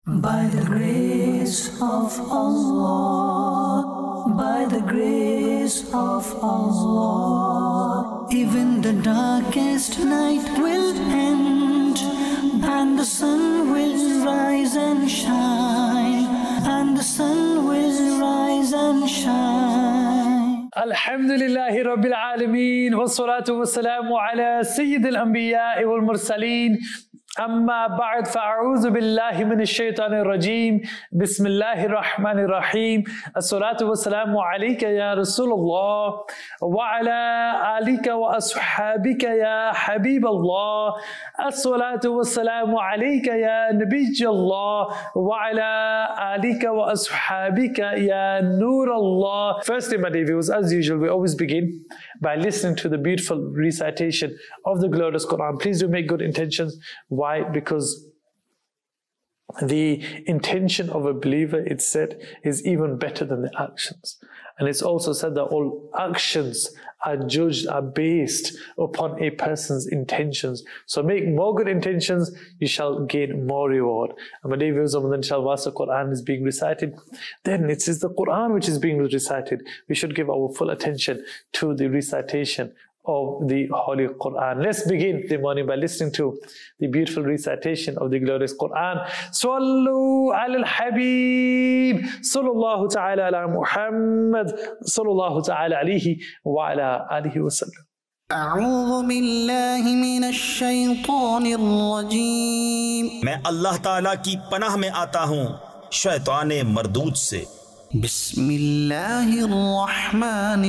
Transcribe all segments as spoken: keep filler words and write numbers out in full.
By the grace of Allah, by the grace of Allah, even the darkest night will end, and the sun will rise and shine, and the sun will rise and shine. Alhamdulillahi Rabbil Alameen, wassalatu wassalamu ala Sayyidil Anbiya'i wal Mursaleen. أما بعد فأعوذ بالله من الشيطان الرجيم بسم الله الرحمن الرحيم الصلاة والسلام عليك يا رسول الله وعلى آلك وأصحابك يا حبيب الله الصلاة والسلام عليك يا نبي الله وعلى آلك وأصحابك يا نور الله. Firstly, my dear viewers, as usual, we always begin by listening to the beautiful recitation of the glorious Quran. Please do make good intentions. Why? Because the intention of a believer, it's said, is even better than the actions. And it's also said that all actions are judged, are based upon a person's intentions. So make more good intentions, you shall gain more reward. And my dear viewers, when the Quran is being recited, then it is the Quran which is being recited. We should give our full attention to the recitation of the Holy Quran. Let's begin the morning by listening to the beautiful recitation of the glorious Quran. Sallu ala al-Habib, sallallahu ta'ala ala Muhammad, sallallahu ta'ala alayhi wa ala alihi wa sallam. أعوذ بالله من الشيطان الرجيم. میں اللہ تعالیٰ کی پناہ میں آتا ہوں شیطان مردود سے. بسم اللہ الرحمن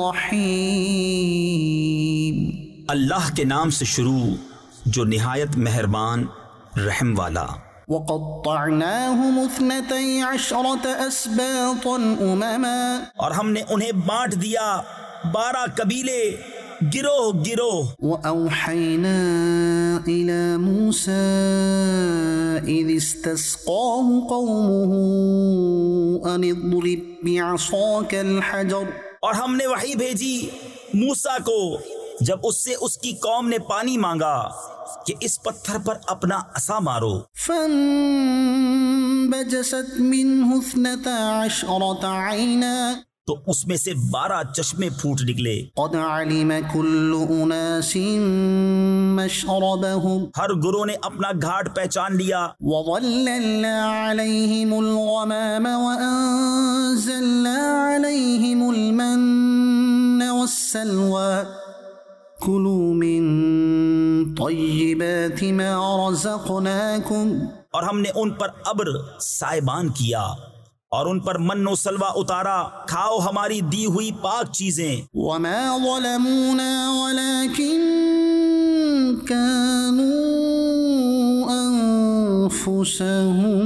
الرحیم. اللہ کے نام سے شروع جو نہایت مہربان رحم والا. وَقَطَّعْنَاهُمُ اثْنَتَيْ عَشْرَةَ أَسْبَاطًا أُمَمًا. اور ہم نے انہیں بانٹ دیا بارہ قبیلے گروہ گروہ. وَأَوْحَيْنَا إِلَى مُوسَىٰ إِذِ اسْتَسْقَاهُ قَوْمُهُ أَنِ اضْرِبْ بِعَصَاكَ الْحَجَرَ. اور ہم نے وحی بھیجی موسیٰ کو جب اس سے اس کی قوم نے پانی مانگا کہ اس پتھر پر اپنا عصا مارو. فَانبَجَسَتْ مِنْهُ اثْنَتَا عَشْرَةَ عَيْنًا. تو اس میں سے بارہ چشمے پھوٹ نکلے. قَدْ عَلِمَ كُلُّ أُنَاسٍ مَشْرَبَهُمْ. ہر گروہ نے اپنا گھاٹ پہچان لیا. وَظَلَّلْنَا عَلَيْهِمُ الْغَمَامَ وَأَنزَلْنَا عَلَيْهِمُ الْمَنَّ وَالسَّلْوَىٰ. كُلُوا مِن طَيِّبَاتِ مَا رَزَقْنَاكُمْ. اور ہم نے ان پر ابر سائبان کیا اور ان پر من و سلوہ اتارا. کھاؤ ہماری دی ہوئی پاک چیزیں. وَمَا ظَلَمُونَا وَلَكِن كَانُوا أَنفُسَهُمْ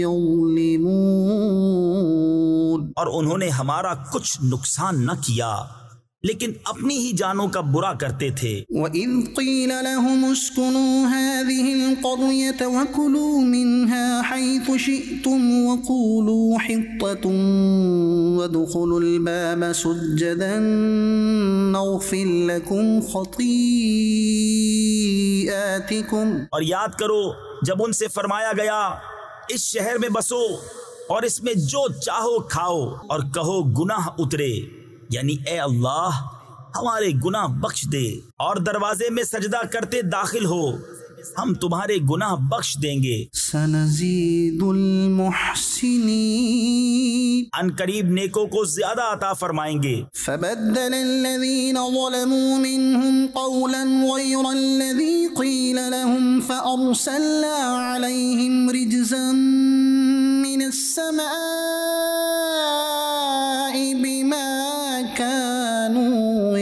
يَظْلِمُونَ. اور انہوں نے ہمارا کچھ نقصان نہ کیا لیکن اپنی ہی جانوں کا برا کرتے تھے. وَإِذْ قِيلَ لَهُمُ اسْكُنُوا هَٰذِهِ الْقَرْيَةَ وَكُلُوا مِنْهَا حَيْثُ شِئْتُمْ وَقُولُوا حِطَّةٌ وَادْخُلُوا الْبَابَ سُجَّدًا نَغْفِرْ لَكُمْ خَطِيئَاتِكُمْ. اور یاد کرو جب ان سے فرمایا گیا اس شہر میں بسو اور اس میں جو چاہو کھاؤ اور کہو گناہ اترے، یعنی اے اللہ ہمارے گناہ بخش دے، اور دروازے میں سجدہ کرتے داخل ہو ہم تمہارے گناہ بخش دیں گے. سنزید المحسنین. ان قریب نیکوں کو زیادہ عطا فرمائیں گے. فبدل الذین ظلموا منهم قولا غیر الذی قیل لهم فأرسلنا علیہم رجزا من السماء بما كانوا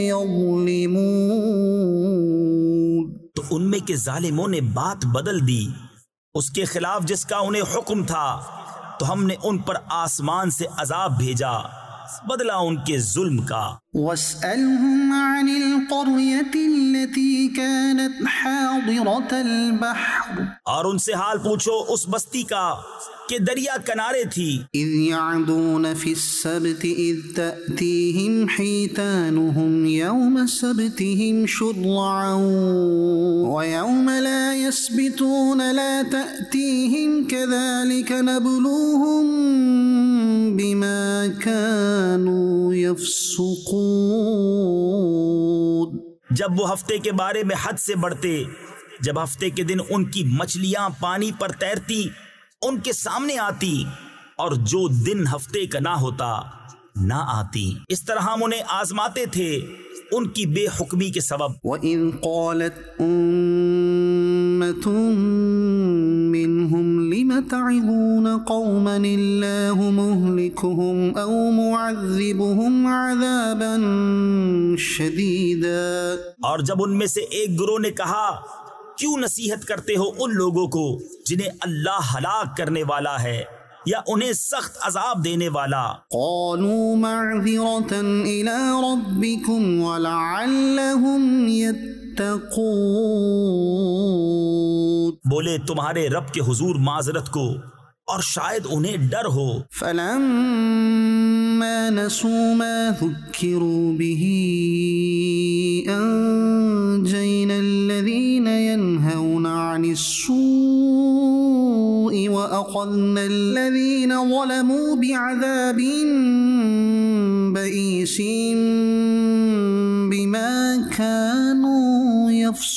يظلمون. تو ان میں کے ظالموں نے بات بدل دی اس کے خلاف جس کا انہیں حکم تھا، تو ہم نے ان پر آسمان سے عذاب بھیجا بدلہ ان کے ظلم کا۔ واسألهم عن القرية التي كانت حاضرة البحر اور ان سے حال پوچھو اس بستی کا کہ دریا کنارے تھی، إذ يعدون في السبت إذ تأتيهم حيتانهم يوم سبتهم شرعا ويوم لا يسبتون لا تأتيهم كذلك نبلوهم بما كانوا يفسقون۔ جب وہ ہفتے کے بارے میں حد سے بڑھتے، جب ہفتے کے دن ان کی مچھلیاں پانی پر تیرتی ان کے سامنے آتی اور جو دن ہفتے کا نہ ہوتا نہ آتی، اس طرح ہم انہیں آزماتے تھے ان کی بے حکمی کے سبب۔ وَإِذْ قَالَتْ أُمَّةٌ مِّنْهُمْ لِمَ تَعِظُونَ قَوْمًا اللَّهُ مُهْلِكُهُمْ أَوْ مُعَذِّبُهُمْ عَذَابًا شَدِيدًا۔ اور جب ان میں سے ایک گروہ نے کہا کیوں نصیحت کرتے ہو ان لوگوں کو جنہیں اللہ ہلاک کرنے والا ہے یا انہیں سخت عذاب دینے والا۔ قالوا معذرة إلى ربكم ولعلهم يتقون، بولے تمہارے رب کے حضور معذرت کو اور شاید انہیں ڈر ہو۔ فلما نسوا ما ذكروا به أنجينا الذين ينهون عن السوء وأخذنا الذين ظلموا بعذاب بئيس بما كانوا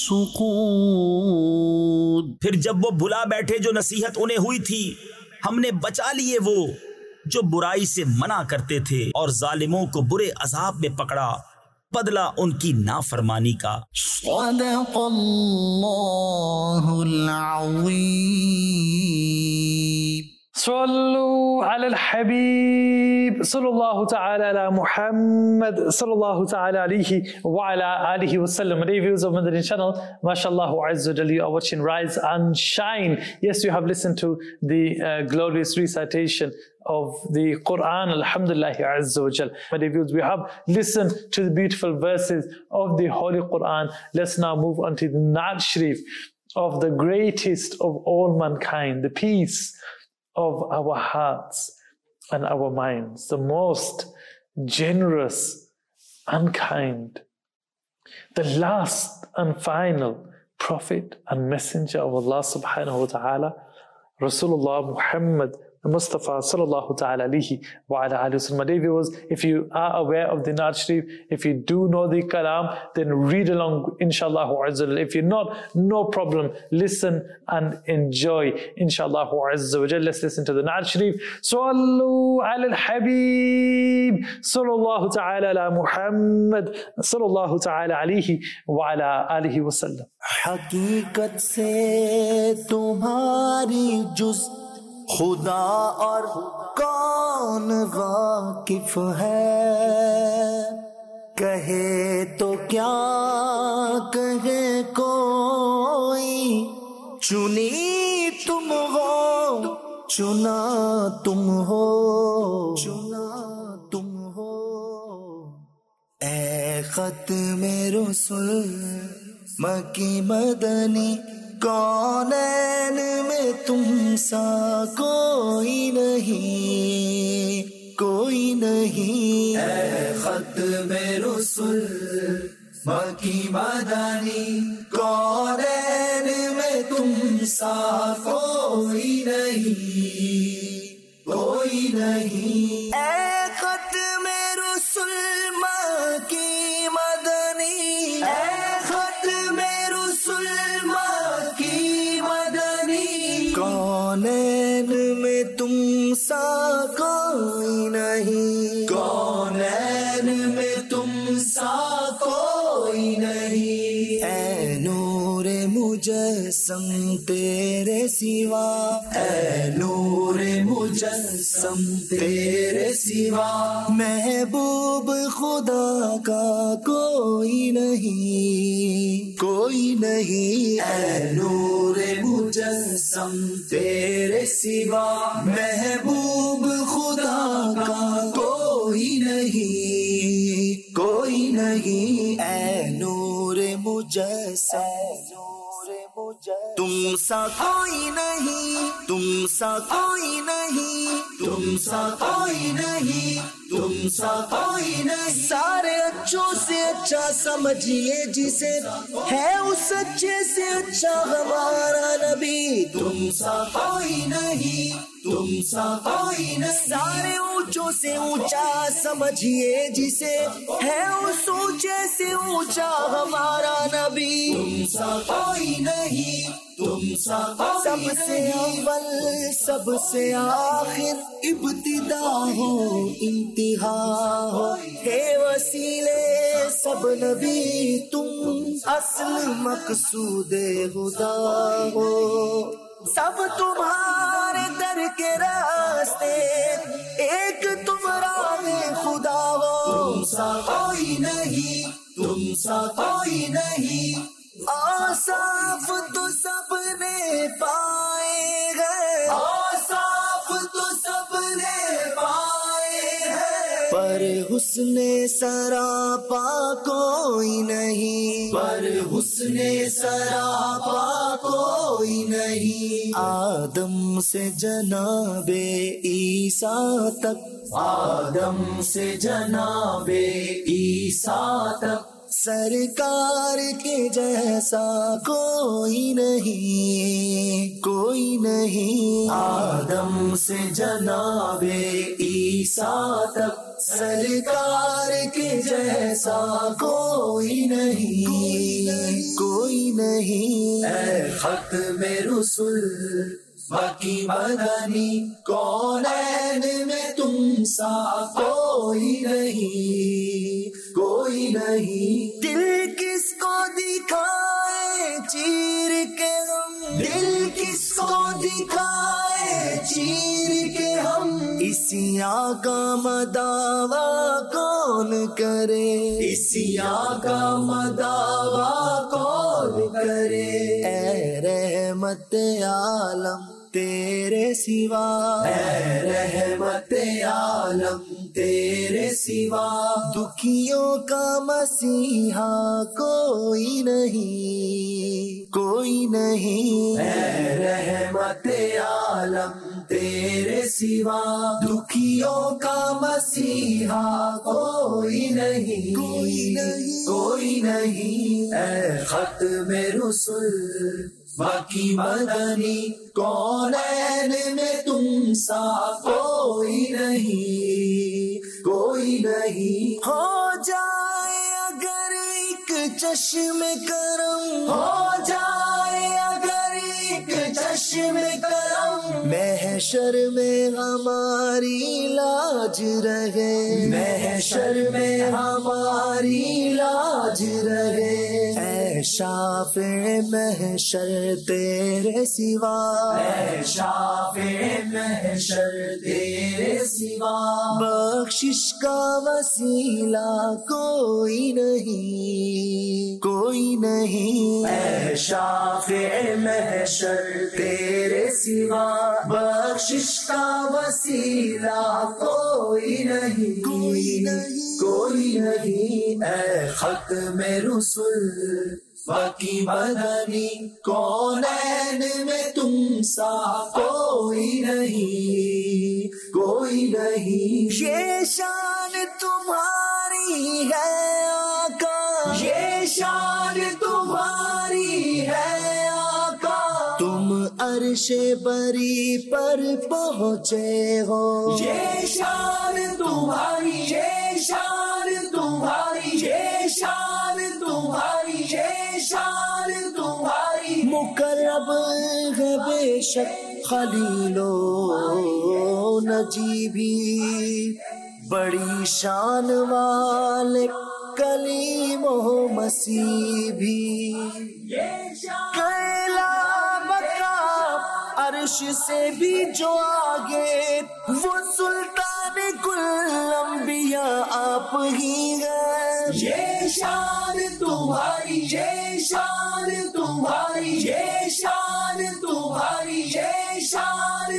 يفسقون۔ پھر جب وہ بھلا بیٹھے جو نصیحت انہیں ہوئی تھی، ہم نے بچا لیے وہ جو برائی سے منع کرتے تھے اور ظالموں کو برے عذاب میں پکڑا بدلہ ان کی نافرمانی کا۔ صدق اللہ العظیم۔ صلوا على الحبيب صلى الله تعالى على Muhammad صلى الله تعالى عليه وعلى آله وسلم. Dear viewers of Madani channel, mashallah azza wa jalla, you are watching Rise and Shine. Yes, you have listened to the uh, glorious recitation of the Quran, alhamdulillah azza wa jalla. My dear viewers, we have listened to the beautiful verses of the Holy Quran. Let's now move on to the Naat Sharif of the greatest of all mankind, the peace of our hearts and our minds, the most generous and kind, the last and final prophet and messenger of Allah subhanahu wa ta'ala, Rasulullah Muhammad Mustafa sallallahu ta'ala alayhi wa ala alihi wa sallam. Dear viewers, if you are aware of the Naat Sharif, if you do know the Kalam, then read along inshallah azza wa jalla. If you're not, no problem, listen and enjoy inshallah azza wa jalla. Let's listen to the Naat Sharif. Sallu ala al-Habib sallallahu ta'ala ala Muhammad sallallahu ta'ala alayhi wa ala alihi wa sallam. حقیقت سے تمہاری جز خدا اور کون واقف ہے، کہے تو کیا کہے کوئی، چنی تم ہو چنا تم ہو چنا تم ہو، اے ختم رسل مکی مدنی، کونین میں تم سا کوئی نہیں کوئی نہیں، اے ختم رسل مکی مدنی، کونین میں تم سا کوئی نہیں کوئی نہیں، اے ختم رسل مکی مدنی، اے ختم رسل کونین میں تم سا کوئی نہیں، کونین میں تم سا کوئی نہیں، اے نور مجسم تیرے سوا، اے نور مجسم تیرے سوا، محبوب خدا کا کوئی نہیں کوئی نہیں، اے نور مجسم تیرے سوا، محبوب خدا کا کوئی نہیں، اے نور مجسم تم سا کوئی نہیں، تم سا کوئی نہیں، تم سا کوئی نہیں، تم سا کوئی نہیں۔ سارے اچھوں سے اچھا سمجھیے جسے، ہے اس اچھے سے اچھا ہمارا نبی، تم سا کوئی نہیں، تم سا کوئی نہیں۔ سارے اونچوں سے اونچا سمجھیے جسے، ہے اس اونچے سے اونچا ہمارا نبی، تم سا کوئی نہیں، تم سا سب سے اول سب سے آخر، ابتدا ہو انتہا ہو، ہے وسیلے سب نبی تم، اصل مقصود خدا ہو، سب تمہارے در کے راستے، ایک تم راہ خدا ہو، تم سا کوئی نہیں، تم سا کوئی نہیں۔ آصاف تو سب نے پائے ہیں، آصاف تو سب نے پائے ہیں، پر حسن سراپا کوئی نہیں، پر حسن سراپا کوئی نہیں۔ آدم سے جناب عیسیٰ تک، آدم سے جناب عیسیٰ تک، سرکار کے جیسا کوئی نہیں، کوئی نہیں۔ آدم سے جناب عیسیٰ تک، سرکار کے جیسا کوئی نہیں، کوئی نہیں۔ اے ختم رسول باقی مدنی، کونین میں تم سا کوئی نہیں، کوئی نہیں۔ دل کس کو دکھائے چیر کے ہم، دل کس کو دکھائے چیر کے ہم، اسی آقا مداوا کون کرے، اسی آقا مداوا کون کرے۔ اے رحمت عالم تیرے سوا، اے رحمت عالم تیرے سوا، دکھیوں کا مسیحا کوئی نہیں، کوئی نہیں۔ اے رحمت عالم تیرے سوا، دکھیوں کا مسیحا کوئی نہیں، کوئی نہیں، کوئی نہیں۔ اے ختم رسول باقی مدنی، کونین میں تم سا کوئی نہیں، کوئی نہیں۔ ہو جائے اگر ایک چشم کرم، ہو جائے اگر ایک چشم کرم، محشر میں ہماری لاج رہے، محشر میں ہماری لاج رہے۔ اے شافع محشر تیرے سوا، اے شافع محشر تیرے سوا، بخشش کا وسیلہ کوئی نہیں، کوئی نہیں۔ اے شافع محشر تیرے سوا، بخشش کا وسیلہ کوئی نہیں، کوئی نہیں، کوئی نہیں۔ اے ختم رسول باقی مدنی، کونین میں تم سا کوئی نہیں، کوئی نہیں۔ یہ شان تمہاری ہے آقا، یہ شان تمہاری ہے آقا، تم عرش بری پر پہنچے ہو، یہ شان تمہاری، یہ شان تمہاری، یہ شان تمہاری، یہ شان تمہاری۔ مقرب ہے بے شک خلیل و نجی بھی، بڑی شان والے کلیم و مسیح بھی، کیلا مقام عرش سے بھی جو آگے، وہ سلطان کل انبیاء آپ ہی ہیں۔ یہ شان تمہاری، یہ شان تمہاری، یہ شان تمہاری، یہ شان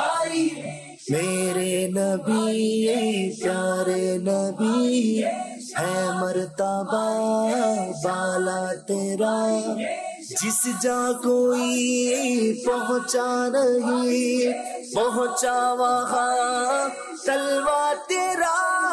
تمہاری۔ میرے نبی پیارے نبی، है मर्तबा बाला तेरा, जिस जा कोई पहुंचा नहीं, पहुंचा वहाँ तलवा तेरा।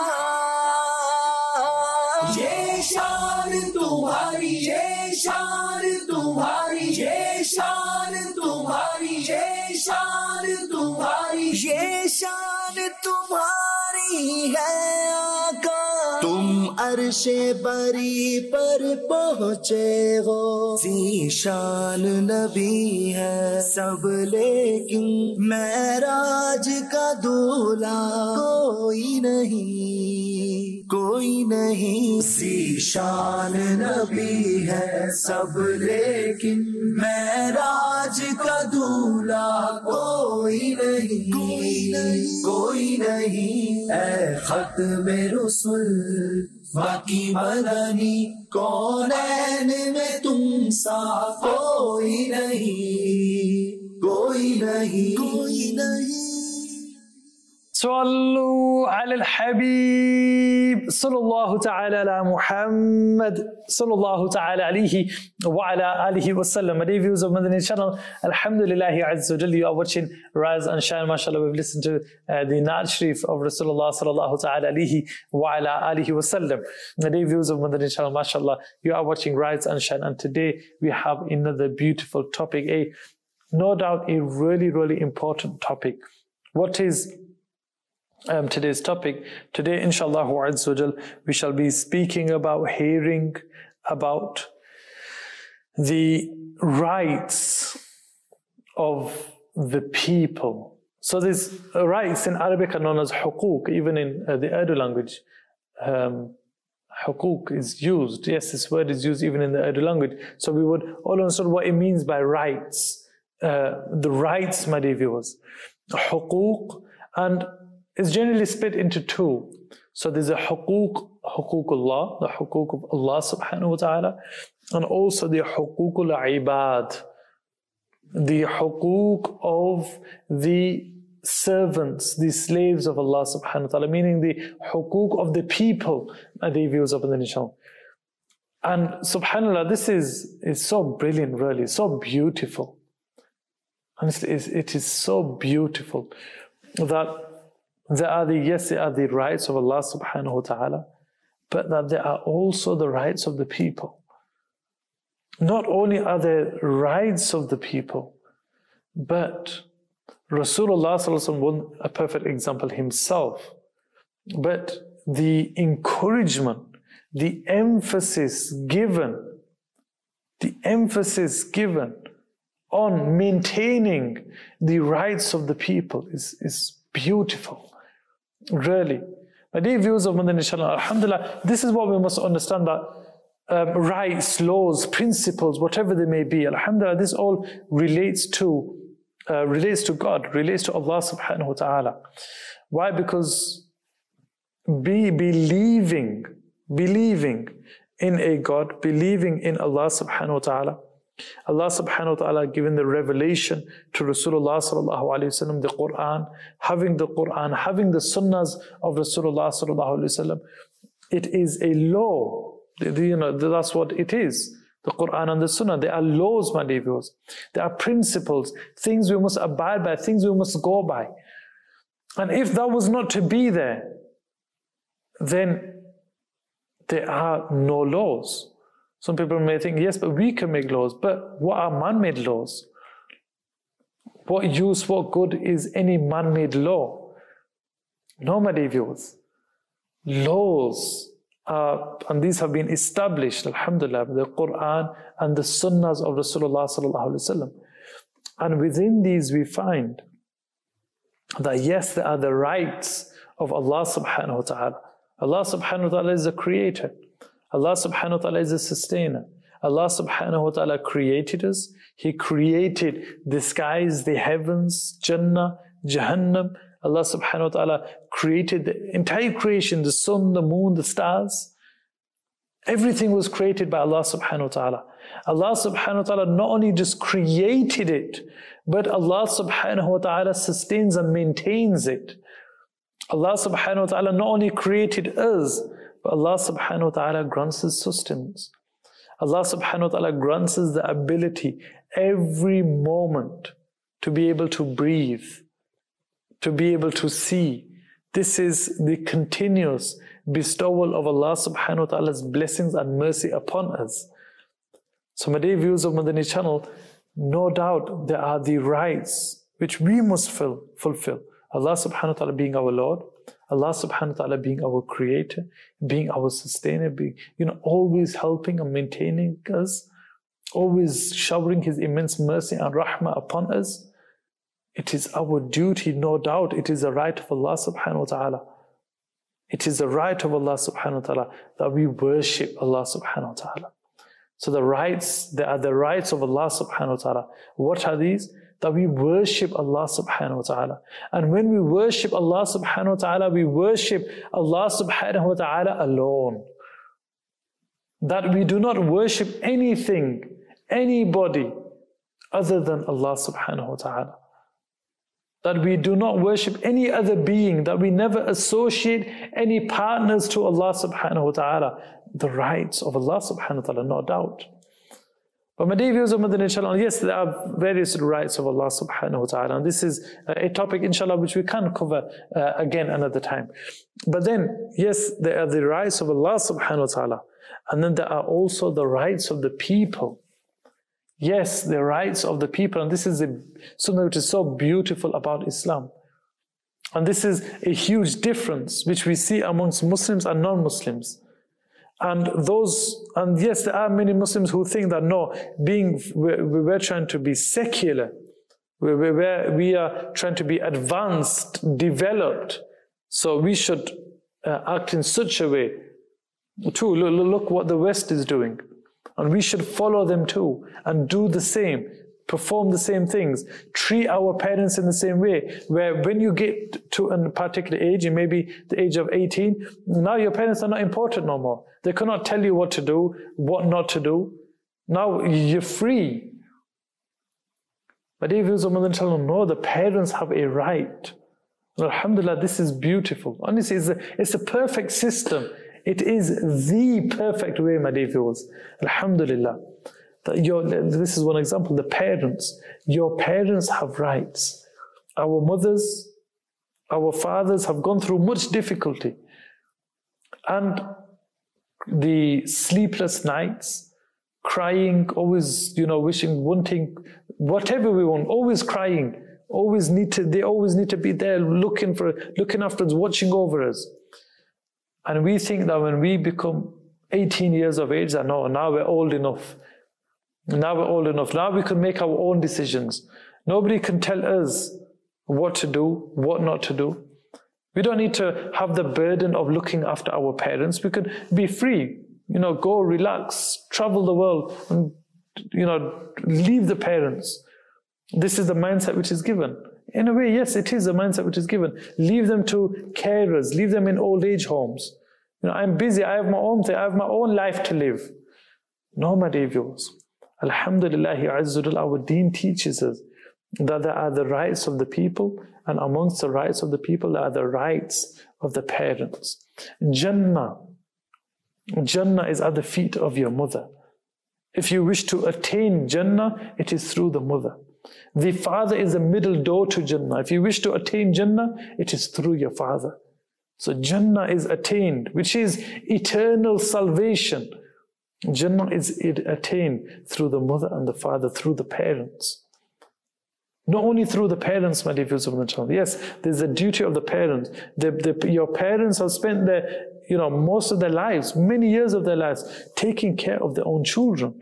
ये शान तुम्हारी, ये शान तुम्हारी, ये शान तुम्हारी, ये शान तुम्हारी, ये शान तुम्हारी है आका। तुम अर्शे बरी पर पहुँचे हो, ज़ीशान नबी है सब लेकिन मेराज का दूल्हा कोई नहीं, कोई नहीं। ज़ीशान नबी है सब लेकिन मेराज का दूल्हा कोई नहीं, कोई नहीं, कोई नहीं। ऐ ख़त्मे रसूल बाकी मदनी, कौनैन में तुम सा कोई नहीं, कोई नहीं, कोई नहीं। صلوا على الحبيب صلى الله تعالى على محمد صلى الله تعالى عليه وعلى آله وسلم. My dear viewers of Madani channel, Alhamdulillah Azza wa Jalla, you are watching Rise and Shine. MashaAllah, we've listened to uh, the Naat Sharif of Rasulullah sallallahu ta'ala alihi wa ala alihi wasallam. My dear viewers of Madani channel, MashaAllah, you are watching Rise and Shine, and today we have another beautiful topic, a no doubt a really really important topic. What is Um, today's topic? Today, inshallah, we shall be speaking about hearing about the rights of the people. So these rights in Arabic are known as huquq. Even in uh, the Urdu language, um, huquq is used. Yes, this word is used even in the Urdu language. So we would all understand what it means by rights. Uh, the rights, my dear viewers, huquq, and it's generally split into two. So there's a huquq, huququllah, the huquq of Allah subhanahu wa ta'ala, and also the huququl ibad, the huquq of the servants, the slaves of Allah subhanahu wa ta'ala, meaning the huquq of the people, the views of the nation. And subhanallah, this is, is so brilliant, really, so beautiful. Honestly, it is so beautiful that there are the, yes, there are the rights of Allah subhanahu wa ta'ala, but that there are also the rights of the people. Not only are there rights of the people, but Rasulullah sallallahu alaihi wasallam, a perfect example himself, but the encouragement, the emphasis given, the emphasis given on maintaining the rights of the people is, is beautiful. Really. My dear viewers of Madani channel, alhamdulillah, this is what we must understand, that um, rights, laws, principles, whatever they may be, alhamdulillah, this all relates to uh, relates to God, relates to Allah subhanahu wa ta'ala. Why? Because be believing, believing in a God, believing in Allah subhanahu wa ta'ala, Allah subhanahu wa ta'ala giving the revelation to Rasulullah sallallahu alayhi wa sallam, the Quran, having the Quran, having the sunnahs of Rasulullah sallallahu alayhi wa sallam, it is a law. You know, that's what it is. The Quran and the Sunnah, they are laws, my dear viewers. They are principles, things we must abide by, things we must go by. And if that was not to be there, then there are no laws. Some people may think, yes, but we can make laws. But what are man-made laws? What use, what good is any man-made law? No, my dear viewers. Laws are, and these have been established, alhamdulillah, the Quran and the Sunnahs of Rasulullah sallallahu alaihi wasallam. And within these we find that yes, there are the rights of Allah subhanahu wa ta'ala. Allah subhanahu wa ta'ala is the creator. Allah subhanahu wa ta'ala is the sustainer. Allah subhanahu wa ta'ala created us. He created the skies, the heavens, Jannah, Jahannam. Allah subhanahu wa ta'ala created the entire creation, the sun, the moon, the stars. Everything was created by Allah subhanahu wa ta'ala. Allah subhanahu wa ta'ala not only just created it, but Allah subhanahu wa ta'ala sustains and maintains it. Allah subhanahu wa ta'ala not only created us, But Allah subhanahu wa ta'ala grants us sustenance. Allah subhanahu wa ta'ala grants us the ability every moment to be able to breathe, to be able to see. This is the continuous bestowal of Allah subhanahu wa ta'ala's blessings and mercy upon us. So my dear viewers of Madani channel, no doubt there are the rights which we must fill, fulfill. Allah subhanahu wa ta'ala being our Lord, Allah subhanahu wa ta'ala being our creator, being our sustainer, being, you know, always helping and maintaining us, always showering His immense mercy and rahmah upon us. It is our duty, no doubt, it is a right of Allah subhanahu wa ta'ala. It is a right of Allah subhanahu wa ta'ala that we worship Allah subhanahu wa ta'ala. So the rights, they are the rights of Allah subhanahu wa ta'ala. What are these? That we worship Allah subhanahu wa ta'ala. And when we worship Allah subhanahu wa ta'ala, we worship Allah subhanahu wa ta'ala alone. That we do not worship anything, anybody other than Allah subhanahu wa ta'ala. That we do not worship any other being, that we never associate any partners to Allah subhanahu wa ta'ala. The rights of Allah subhanahu wa ta'ala, no doubt. But my dear viewers of Madani channel, yes, there are various rights of Allah subhanahu wa ta'ala. And this is a topic, inshallah, which we can cover uh, again another time. But then, yes, there are the rights of Allah subhanahu wa ta'ala. And then there are also the rights of the people. Yes, the rights of the people. And this is a, something which is so beautiful about Islam. And this is a huge difference which we see amongst Muslims and non-Muslims. And those, and yes, there are many Muslims who think that no, being, we're, we're trying to be secular, we're, we're, we are trying to be advanced, developed, so we should uh, act in such a way too. Look, look what the West is doing, and we should follow them too, and do the same, perform the same things, treat our parents in the same way, where when you get to a particular age, and maybe the age of eighteen, now your parents are not important no more. They cannot tell you what to do, what not to do. Now you're free. But if you no, the parents have a right. Alhamdulillah, this is beautiful. Honestly, it's a, it's a perfect system. It is the perfect way, my dear viewers. Alhamdulillah. That your, this is one example. The parents, your parents have rights. Our mothers, our fathers have gone through much difficulty. And the sleepless nights, crying, always, you know, wishing, wanting, whatever we want, always crying, always need to, they always need to be there looking for, looking after us, watching over us. And we think that when we become eighteen years of age, that no, now we're old enough. Now we're old enough. Now we can make our own decisions. Nobody can tell us what to do, what not to do. We don't need to have the burden of looking after our parents. We can be free, you know, go relax, travel the world, and, you know, leave the parents. This is the mindset which is given. In a way, yes, it is a mindset which is given. Leave them to carers, leave them in old age homes. You know, I'm busy, I have my own thing, I have my own life to live. No, my dear viewers. Alhamdulillah, Azzul, our deen teaches us that there are the rights of the people, and amongst the rights of the people there are the rights of the parents. Jannah. Jannah is at the feet of your mother. If you wish to attain Jannah, it is through the mother. The father is the middle door to Jannah. If you wish to attain Jannah, it is through your father. So Jannah is attained, which is eternal salvation. Jannah is attained through the mother and the father, through the parents. Not only through the parents, my dear viewers of the channel. Yes, there's a duty of the parents. The, the, your parents have spent their, you know, most of their lives, many years of their lives, taking care of their own children.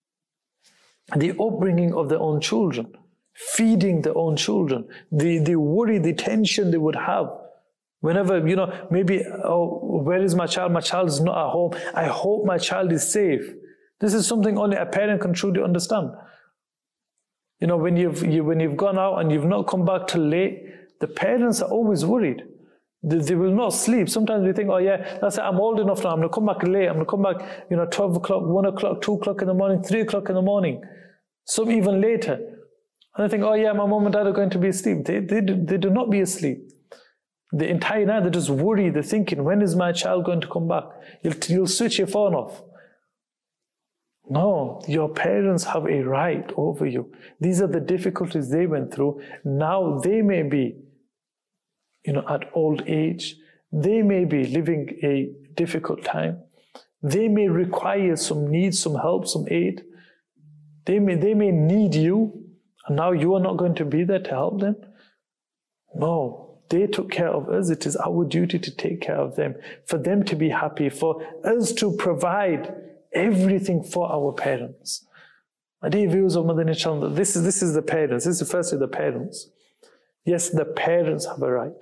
The upbringing of their own children, feeding their own children, the, the worry, the tension they would have. Whenever, you know, maybe, oh, where is my child? My child is not at home. I hope my child is safe. This is something only a parent can truly understand. You know, when you've, you, when you've gone out and you've not come back till late, the parents are always worried. They, they will not sleep. Sometimes we think, oh yeah, that's it, I'm old enough now, I'm going to come back late, I'm going to come back, you know, twelve o'clock, one o'clock, two o'clock in the morning, three o'clock in the morning, some even later. And I think, oh yeah, my mom and dad are going to be asleep. They, they, do, they do not be asleep. The entire night they're just worried, they're thinking, when is my child going to come back? You'll, you'll switch your phone off. No, your parents have a right over you. These are the difficulties they went through. Now they may be, you know, at old age. They may be living a difficult time. They may require some need, some help, some aid. They may, they may need you, and now you are not going to be there to help them. No, they took care of us. It is our duty to take care of them, for them to be happy, for us to provide everything for our parents. My dear viewers of Madani Channel, this is, this is the parents. This is firstly the parents. Yes, the parents have a right.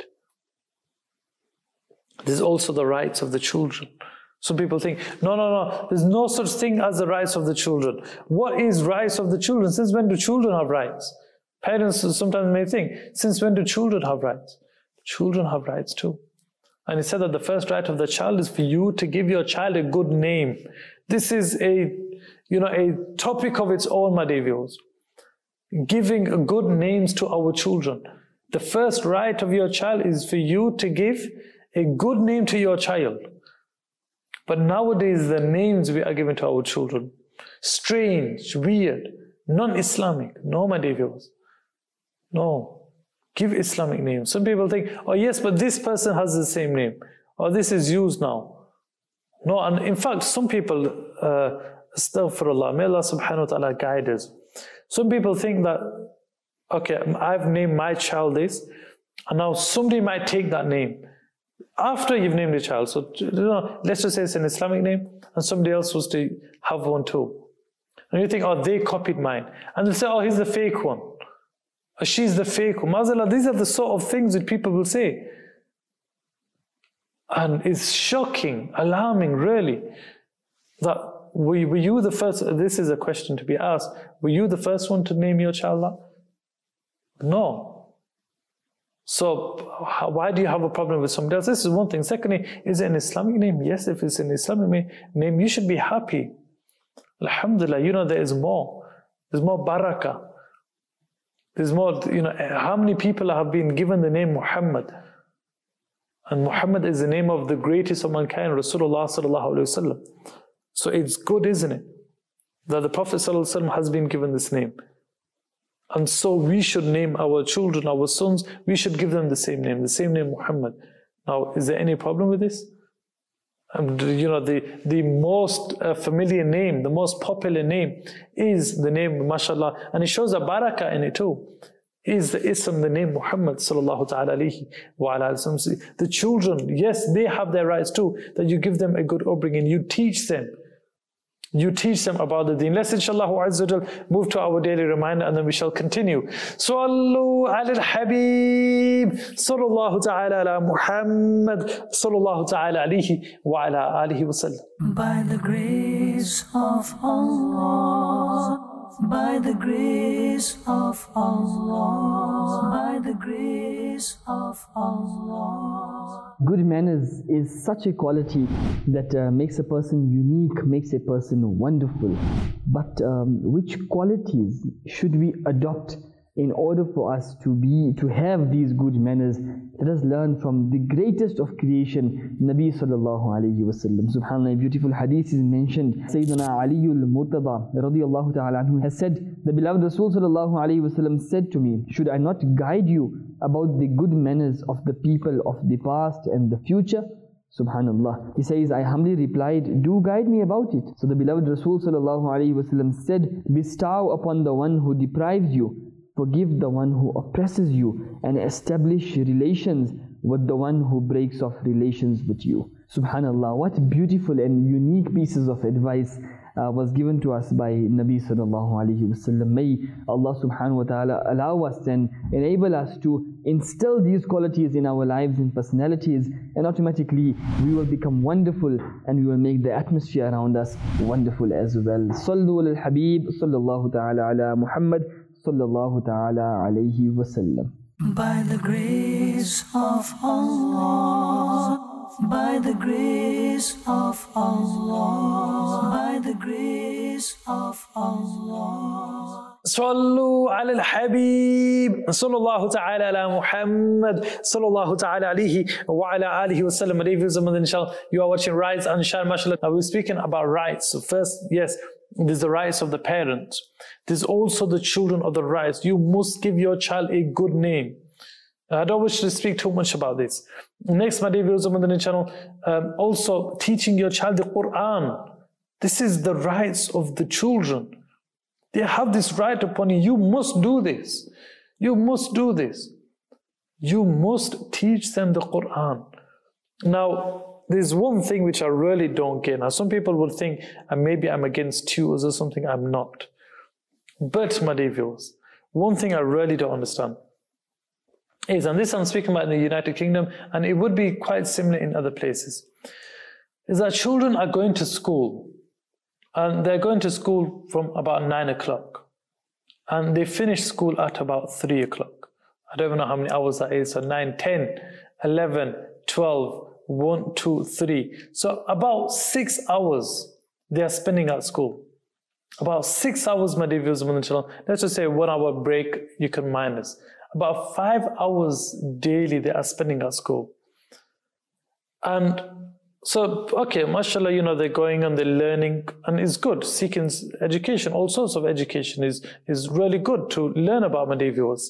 There's also the rights of the children. Some people think, no, no, no, there's no such thing as the rights of the children. What is rights of the children? Since when do children have rights? Parents sometimes may think, since when do children have rights? Children have rights too. And it said that the first right of the child is for you to give your child a good name. This is a, you know, a topic of its own, my dear viewers. Giving good names to our children. The first right of your child is for you to give a good name to your child. But nowadays, the names we are giving to our children, strange, weird, non-Islamic. No, my dear viewers. No. Give Islamic names. Some people think, oh yes, but this person has the same name. Or this is used now. No, and in fact, some people, uh, astaghfirullah, may Allah subhanahu wa ta'ala guide us. Some people think that, okay, I've named my child this, and now somebody might take that name. After you've named a child, so you know, let's just say it's an Islamic name, and somebody else was to have one too. And you think, oh, they copied mine. And they'll say, oh, he's the fake one. Or she's the fake one. Mazallah, these are the sort of things that people will say. And it's shocking, alarming, really, that were, were you the first, this is a question to be asked, were you the first one to name your child that? No. So how, why do you have a problem with somebody else? This is one thing. Secondly, is it an Islamic name? Yes, if it's an Islamic name, you should be happy. Alhamdulillah, you know, there is more. There's more barakah. There's more, you know, how many people have been given the name Muhammad? And Muhammad is the name of the greatest of mankind, Rasulullah sallallahu alayhi wa sallam. So it's good, isn't it, that the Prophet sallallahu alayhi wa sallam has been given this name. And so we should name our children, our sons, we should give them the same name, the same name Muhammad. Now, is there any problem with this? And you know, the, the most uh, familiar name, the most popular name is the name, mashallah, and it shows a barakah in it too. Is the ism, the name Muhammad sallallahu ta'ala alayhi wa ala sallam. The children, yes, they have their rights too, that you give them a good upbringing, you teach them. You teach them about the deen. Let's inshallah azza wa jal move to our daily reminder and then we shall continue. Sallu ala al-habib sallallahu ta'ala ala Muhammad sallallahu ta'ala alayhi wa ala alihi wa sallam. By the grace of Allah, by the grace of Allah, by the grace of Allah. Good manners is such a quality that uh, makes a person unique, makes a person wonderful. But um, which qualities should we adopt in order for us to be, to have these good manners? Let us learn from the greatest of creation, Nabi sallallahu alayhi wa sallam. SubhanAllah, a beautiful hadith is mentioned. Sayyidina Ali al-Murtada radiyallahu ta'ala anhu has said, the beloved Rasul sallallahu alayhi wa sallam said to me, should I not guide you about the good manners of the people of the past and the future? Subhanallah. He says, I humbly replied, do guide me about it. So the beloved Rasul sallallahu alayhi wa sallam said, bestow upon the one who deprives you, forgive the one who oppresses you, and establish relations with the one who breaks off relations with you. Subhanallah, what beautiful and unique pieces of advice uh, was given to us by Nabi sallallahu alayhi wa sallam. May Allah subhanahu wa ta'ala allow us and enable us to instill these qualities in our lives and personalities, and automatically we will become wonderful and we will make the atmosphere around us wonderful as well. Sallu ala al-habib sallallahu ta'ala ala Muhammad sallallahu ta'ala alayhi wa sallam. By the grace of Allah, by the grace of Allah, by the grace of Allah. صلوا على الحبيب صلى الله تعالى على محمد صلى الله تعالى عليه وعلى آله وسلم. Inshallah, you are watching Rights and Shine, mashallah. Now we're speaking about rights. So first, yes, there's the rights of the parents. There's also the children of the rights. You must give your child a good name. I don't wish to speak too much about this. Next, my dear viewers on the channel, um, also teaching your child the Quran. This is the rights of the children. They have this right upon you. You must do this. You must do this. You must teach them the Quran. Now, there's one thing which I really don't get. Now, some people will think, uh, maybe I'm against tutors or something. I'm not. But, my dear viewers, one thing I really don't understand is, and this I'm speaking about in the United Kingdom, and it would be quite similar in other places, is that children are going to school. And they're going to school from about nine o'clock. And they finish school at about three o'clock. I don't even know how many hours that is. So nine, ten, eleven, twelve, one, two, three. So about six hours they are spending at school. About six hours, my dear viewers, let's just say one hour break, you can minus. About five hours daily they are spending at school. And so, okay, mashallah, you know, they're going and they're learning, and it's good. Seeking education, all sorts of education is, is really good to learn about, my dear viewers.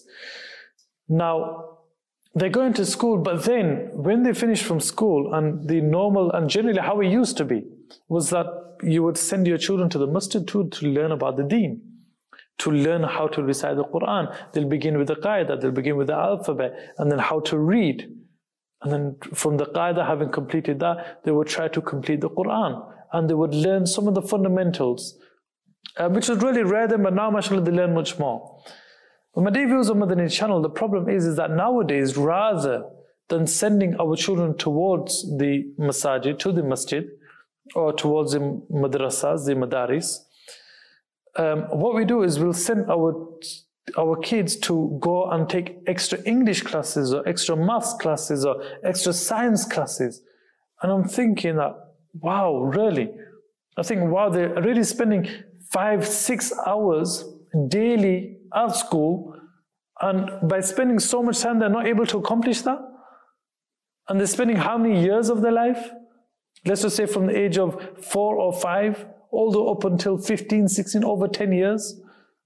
Now, they're going to school, but then when they finish from school, and the normal, and generally how it used to be, was that you would send your children to the masjid to, to learn about the deen, to learn how to recite the Quran. They'll begin with the qaida, they'll begin with the alphabet, and then how to read. And then from the qaida, having completed that, they would try to complete the Quran. And they would learn some of the fundamentals, uh, which was really rare then, but now, mashallah, they learn much more. But my dear viewers on Madani channel, the problem is, is that nowadays, rather than sending our children towards the masajid, to the masjid, or towards the madrasas, the madaris, um, what we do is we'll send our our kids to go and take extra English classes or extra maths classes or extra science classes. And I'm thinking that, wow, really? I think, wow, they're really spending five, six hours daily at school, and by spending so much time, they're not able to accomplish that? And they're spending how many years of their life? Let's just say from the age of four or five, all the way up until fifteen, sixteen, over ten years.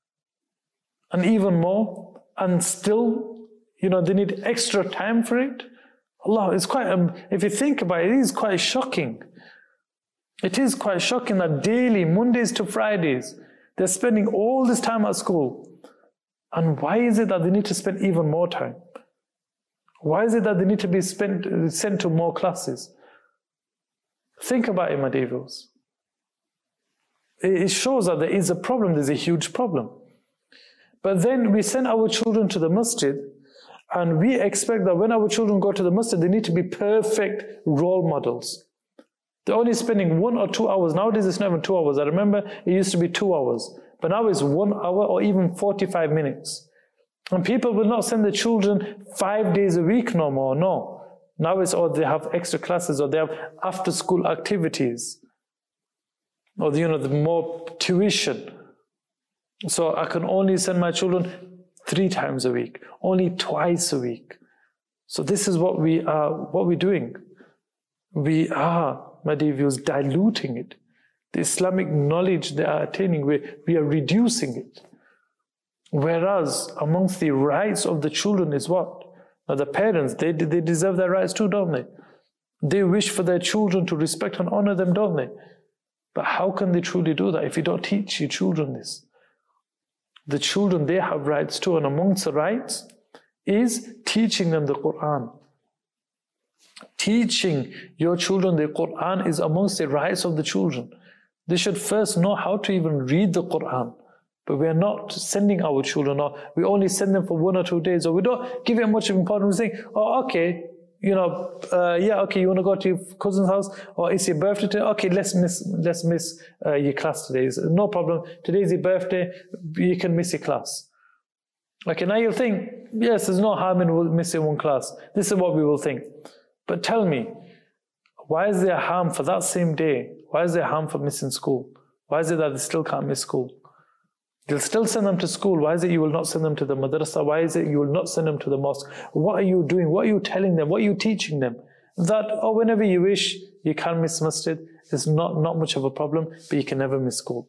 And even more, and still, you know, they need extra time for it. Allah, it's quite, um, if you think about it, it is quite shocking. It is quite shocking that daily, Mondays to Fridays, they're spending all this time at school. And why is it that they need to spend even more time? Why is it that they need to be spent, sent to more classes? Think about it, my dear viewers. It shows that there is a problem, there's a huge problem. But then we send our children to the masjid, and we expect that when our children go to the masjid, they need to be perfect role models. They're only spending one or two hours. Nowadays it's not even two hours. I remember it used to be two hours. But now it's one hour or even forty-five minutes. And people will not send the children five days a week no more, no. Now it's, or they have extra classes, or they have after school activities. Or, you know, the more tuition. So I can only send my children three times a week, only twice a week. So this is what we are, what we're doing. We are, my dear viewers, diluting it. The Islamic knowledge they are attaining, we, we are reducing it. Whereas amongst the rights of the children is what? Now the parents, they, they deserve their rights too, don't they? They wish for their children to respect and honor them, don't they? But how can they truly do that if you don't teach your children this? The children, they have rights too, and amongst the rights is teaching them the Quran. Teaching your children the Quran is amongst the rights of the children. They should first know how to even read the Quran. But we are not sending our children, or we only send them for one or two days, or we don't give it much importance. We say, oh, okay, you know, uh, yeah, okay, you want to go to your cousin's house, or it's your birthday today? Okay, let's miss, let's miss uh, your class today. No problem. Today's your birthday. You can miss your class. Okay, now you'll think, yes, there's no harm in missing one class. This is what we will think. But tell me, why is there harm for that same day? Why is there harm for missing school? Why is it that they still can't miss school? You'll still send them to school. Why is it you will not send them to the madrasa? Why is it you will not send them to the mosque? What are you doing? What are you telling them? What are you teaching them? That, oh, whenever you wish, you can miss masjid. It's not, not much of a problem, but you can never miss school.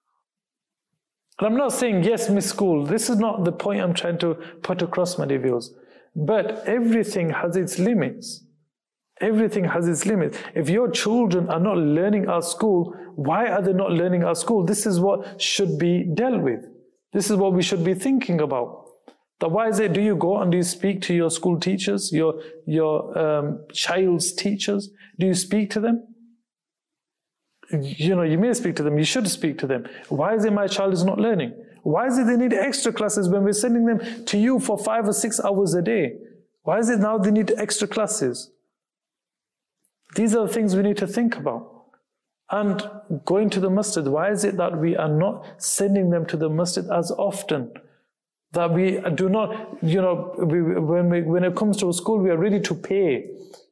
And I'm not saying, yes, miss school. This is not the point I'm trying to put across, my dear viewers. But everything has its limits. Everything has its limits. If your children are not learning at school, why are they not learning at school? This is what should be dealt with. This is what we should be thinking about. That why is it, do you go and do you speak to your school teachers, your, your um, child's teachers? Do you speak to them? You know, you may speak to them, you should speak to them. Why is it my child is not learning? Why is it they need extra classes when we're sending them to you for five or six hours a day? Why is it now they need extra classes? These are the things we need to think about. And going to the masjid, why is it that we are not sending them to the masjid as often? That we do not, you know, we, when, we, when it comes to a school, we are ready to pay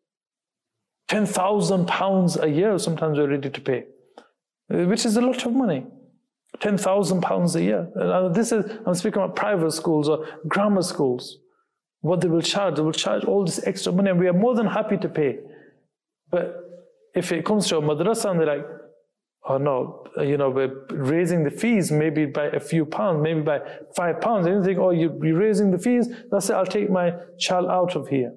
ten thousand pounds a year, sometimes we're ready to pay, which is a lot of money. ten thousand pounds a year. And this is, I'm speaking about private schools or grammar schools. What they will charge, they will charge all this extra money, and we are more than happy to pay. But if it comes to a madrasa and they're like, oh no, you know, we're raising the fees maybe by a few pounds, maybe by five pounds, and you think, oh, you're raising the fees, that's it, I'll take my child out of here.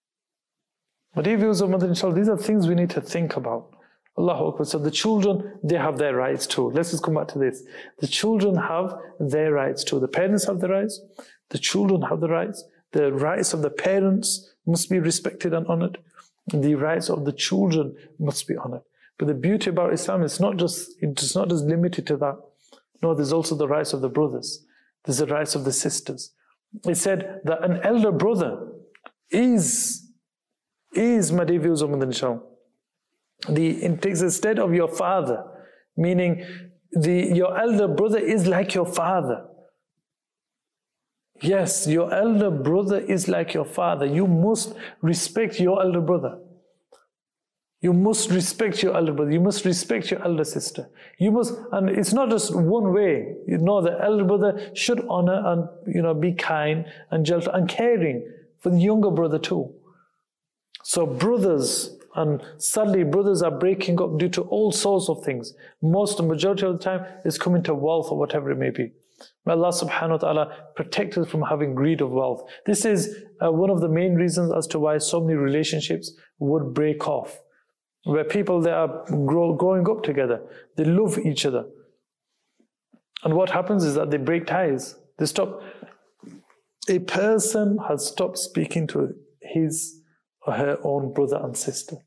But if you of Mother, inshallah, these are things we need to think about. Allahu Akbar. So the children, they have their rights too. Let's just come back to this. The children have their rights too. The parents have the rights. The children have the rights. The rights of the parents must be respected and honored. The rights of the children must be honored. But the beauty about Islam is not just, it's not just limited to that. No, there's also the rights of the brothers. There's the rights of the sisters. It said that an elder brother is, is Madivius Umadinsham. The, it takes the stead of your father, meaning the, your elder brother is like your father. Yes, your elder brother is like your father. You must respect your elder brother. You must respect your elder brother. You must respect your elder sister. You must, and it's not just one way. You know, the elder brother should honor and, you know, be kind and gentle and caring for the younger brother too. So brothers, and sadly brothers are breaking up due to all sorts of things. Most, the majority of the time, is coming to wealth or whatever it may be. May Allah subhanahu wa ta'ala protect us from having greed of wealth. This is uh, one of the main reasons as to why so many relationships would break off. Where people, they are grow, growing up together. They love each other. And what happens is that they break ties. They stop. A person has stopped speaking to his or her own brother and sister.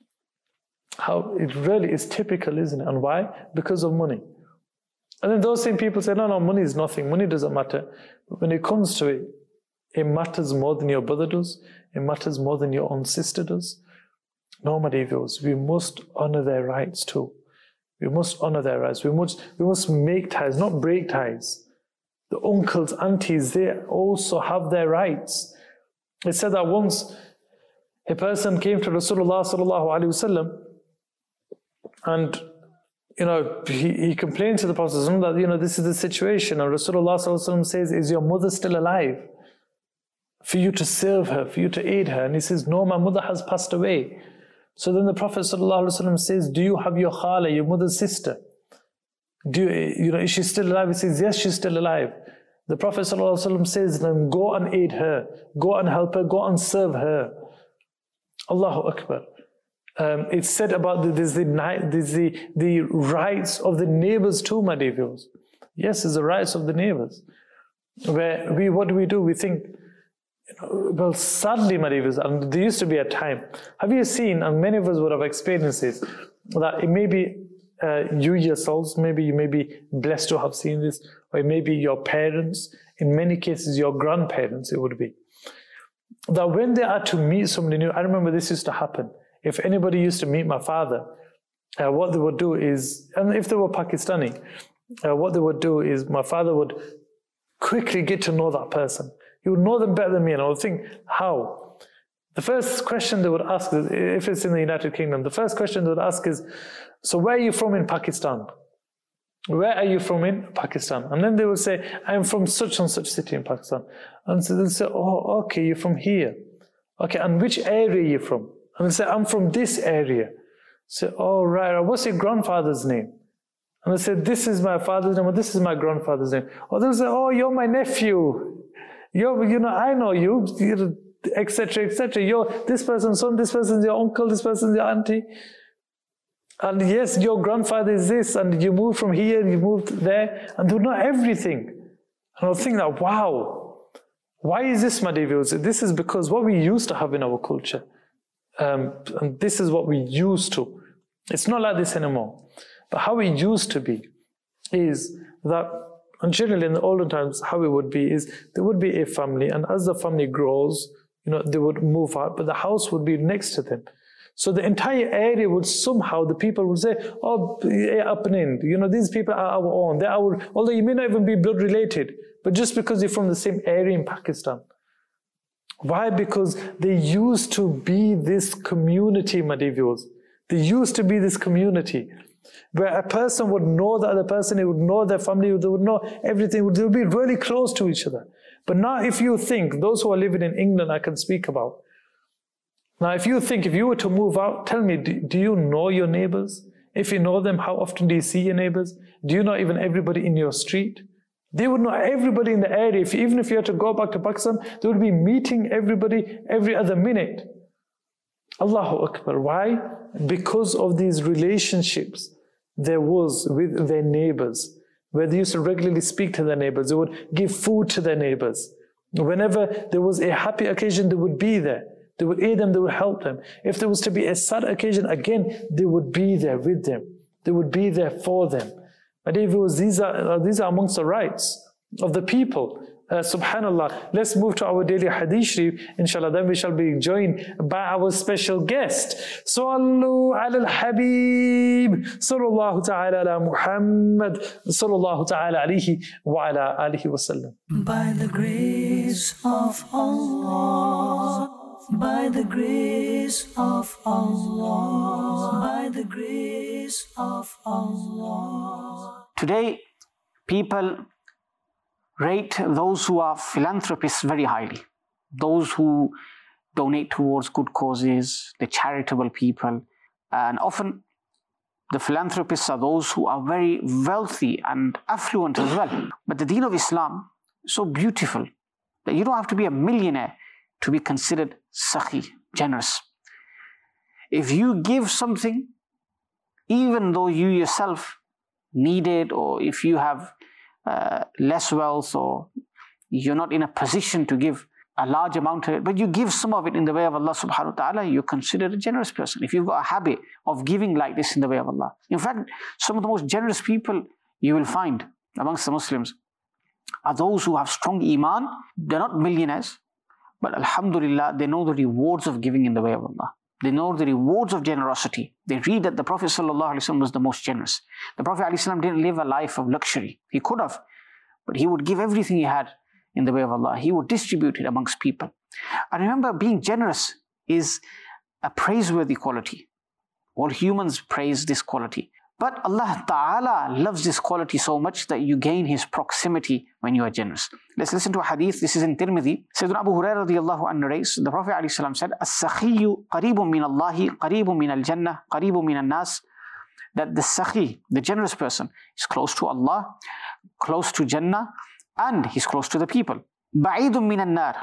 How it really is typical, isn't it? And why? Because of money. And then those same people say, no, no, money is nothing. Money doesn't matter. But when it comes to it, it matters more than your brother does. It matters more than your own sister does. No, my dear viewers, we must honor their rights too. We must honor their rights. We must, we must make ties, not break ties. The uncles, aunties, they also have their rights. It said that once a person came to Rasulullah sallallahu alaihi wasallam, and you know he, he complained to the Prophet that you know this is the situation, and Rasulullah sallallahu alaihi wasallam says, "Is your mother still alive? For you to serve her, for you to aid her?" And he says, "No, my mother has passed away." So then the Prophet sallallahu alaihi wasallam says, "Do you have your khala, your mother's sister? Do you, you know is she still alive?" He says, "Yes, she's still alive." The Prophet sallallahu alaihi wasallam says, "Then go and aid her, go and help her, go and serve her." Allahu Akbar. Um, it's said about the, there's the, there's the, the rights of the neighbors too, my dear viewers. Yes, it's the rights of the neighbors. Where we, what do we do? We think, you know, well, sadly, my dear viewers, and there used to be a time. Have you seen, and many of us would have experienced this, that it may be uh, you yourselves, maybe you may be blessed to have seen this, or it may be your parents, in many cases your grandparents it would be. That when they are to meet somebody new, I remember this used to happen. If anybody used to meet my father, uh, what they would do is, and if they were Pakistani, uh, what they would do is my father would quickly get to know that person. He would know them better than me, and I would think, how? The first question they would ask, is, if it's in the United Kingdom, the first question they would ask is, so where are you from in Pakistan? where are you from in Pakistan? And then they will say, I'm from such and such city in Pakistan. And so they'll say, oh, okay, you're from here. Okay, and which area are you from? And they'll say, I'm from this area. Say, oh, right, what's your grandfather's name? And they'll say, this is my father's name, or this is my grandfather's name. Or they'll say, oh, you're my nephew. You're, you know, I know you, et cetera, et cetera. You're this person's son, this person's your uncle, this person's your auntie. And yes, your grandfather is this, and you moved from here, you moved there, and they know everything. And I'll think that, wow, why is this, my dear viewers? This is because what we used to have in our culture, um, and this is what we used to. It's not like this anymore. But how it used to be is that, and generally in the olden times, how it would be is there would be a family, and as the family grows, you know, they would move out, but the house would be next to them. So the entire area would somehow, the people would say, oh, up and in, you know, these people are our own. They're our, although you may not even be blood related, but just because you're from the same area in Pakistan. Why? Because they used to be this community, my dear viewers. They used to be this community where a person would know the other person, he would know their family, they would know everything, they would be really close to each other. But now if you think, those who are living in England I can speak about, now if you think, if you were to move out, tell me, do, do you know your neighbors? If you know them, how often do you see your neighbors? Do you know even everybody in your street? They would know everybody in the area. If, even if you had to go back to Pakistan, they would be meeting everybody every other minute. Allahu Akbar. Why? Because of these relationships there was with their neighbors, where they used to regularly speak to their neighbors. They would give food to their neighbors. Whenever there was a happy occasion, they would be there. They would aid them, they would help them. If there was to be a sad occasion, again, they would be there with them. They would be there for them. But if it was, these are, these are amongst the rights of the people. Uh, Subhanallah. Let's move to our daily hadith sharif. Inshallah, then we shall be joined by our special guest. Sallu ala al-Habib. Sallallahu ta'ala ala Muhammad. Sallallahu ta'ala alayhi wa ala alihi wa sallam. By the grace of Allah, by the grace of Allah, by the grace of Allah. Today, people rate those who are philanthropists very highly. Those who donate towards good causes, the charitable people. And often the philanthropists are those who are very wealthy and affluent as well. But the deen of Islam is so beautiful that you don't have to be a millionaire to be considered sakhi, generous. If you give something, even though you yourself need it, or if you have Uh, less wealth, or you're not in a position to give a large amount of it, but you give some of it in the way of Allah subhanahu wa ta'ala, you're considered a generous person. If you've got a habit of giving like this in the way of Allah. In fact, some of the most generous people you will find amongst the Muslims are those who have strong iman. They're not millionaires, but alhamdulillah, they know the rewards of giving in the way of Allah. They know the rewards of generosity. They read that the Prophet ﷺ was the most generous. The Prophet ﷺ didn't live a life of luxury. He could have, but he would give everything he had in the way of Allah. He would distribute it amongst people. And remember, being generous is a praiseworthy quality. All humans praise this quality. But Allah Ta'ala loves this quality so much that you gain His proximity when you are generous. Let's listen to a hadith. This is in Tirmidhi. Sayyidina Abu Hurairah radiyallahu anhu narrates, the Prophet ﷺ said, As-sakhiyu qareebun min Allahi, qareebun min al-jannah, qareebun min al-nas. That the sakhi, the generous person, is close to Allah, close to Jannah, and he's close to the people. Ba'idun min al-nar.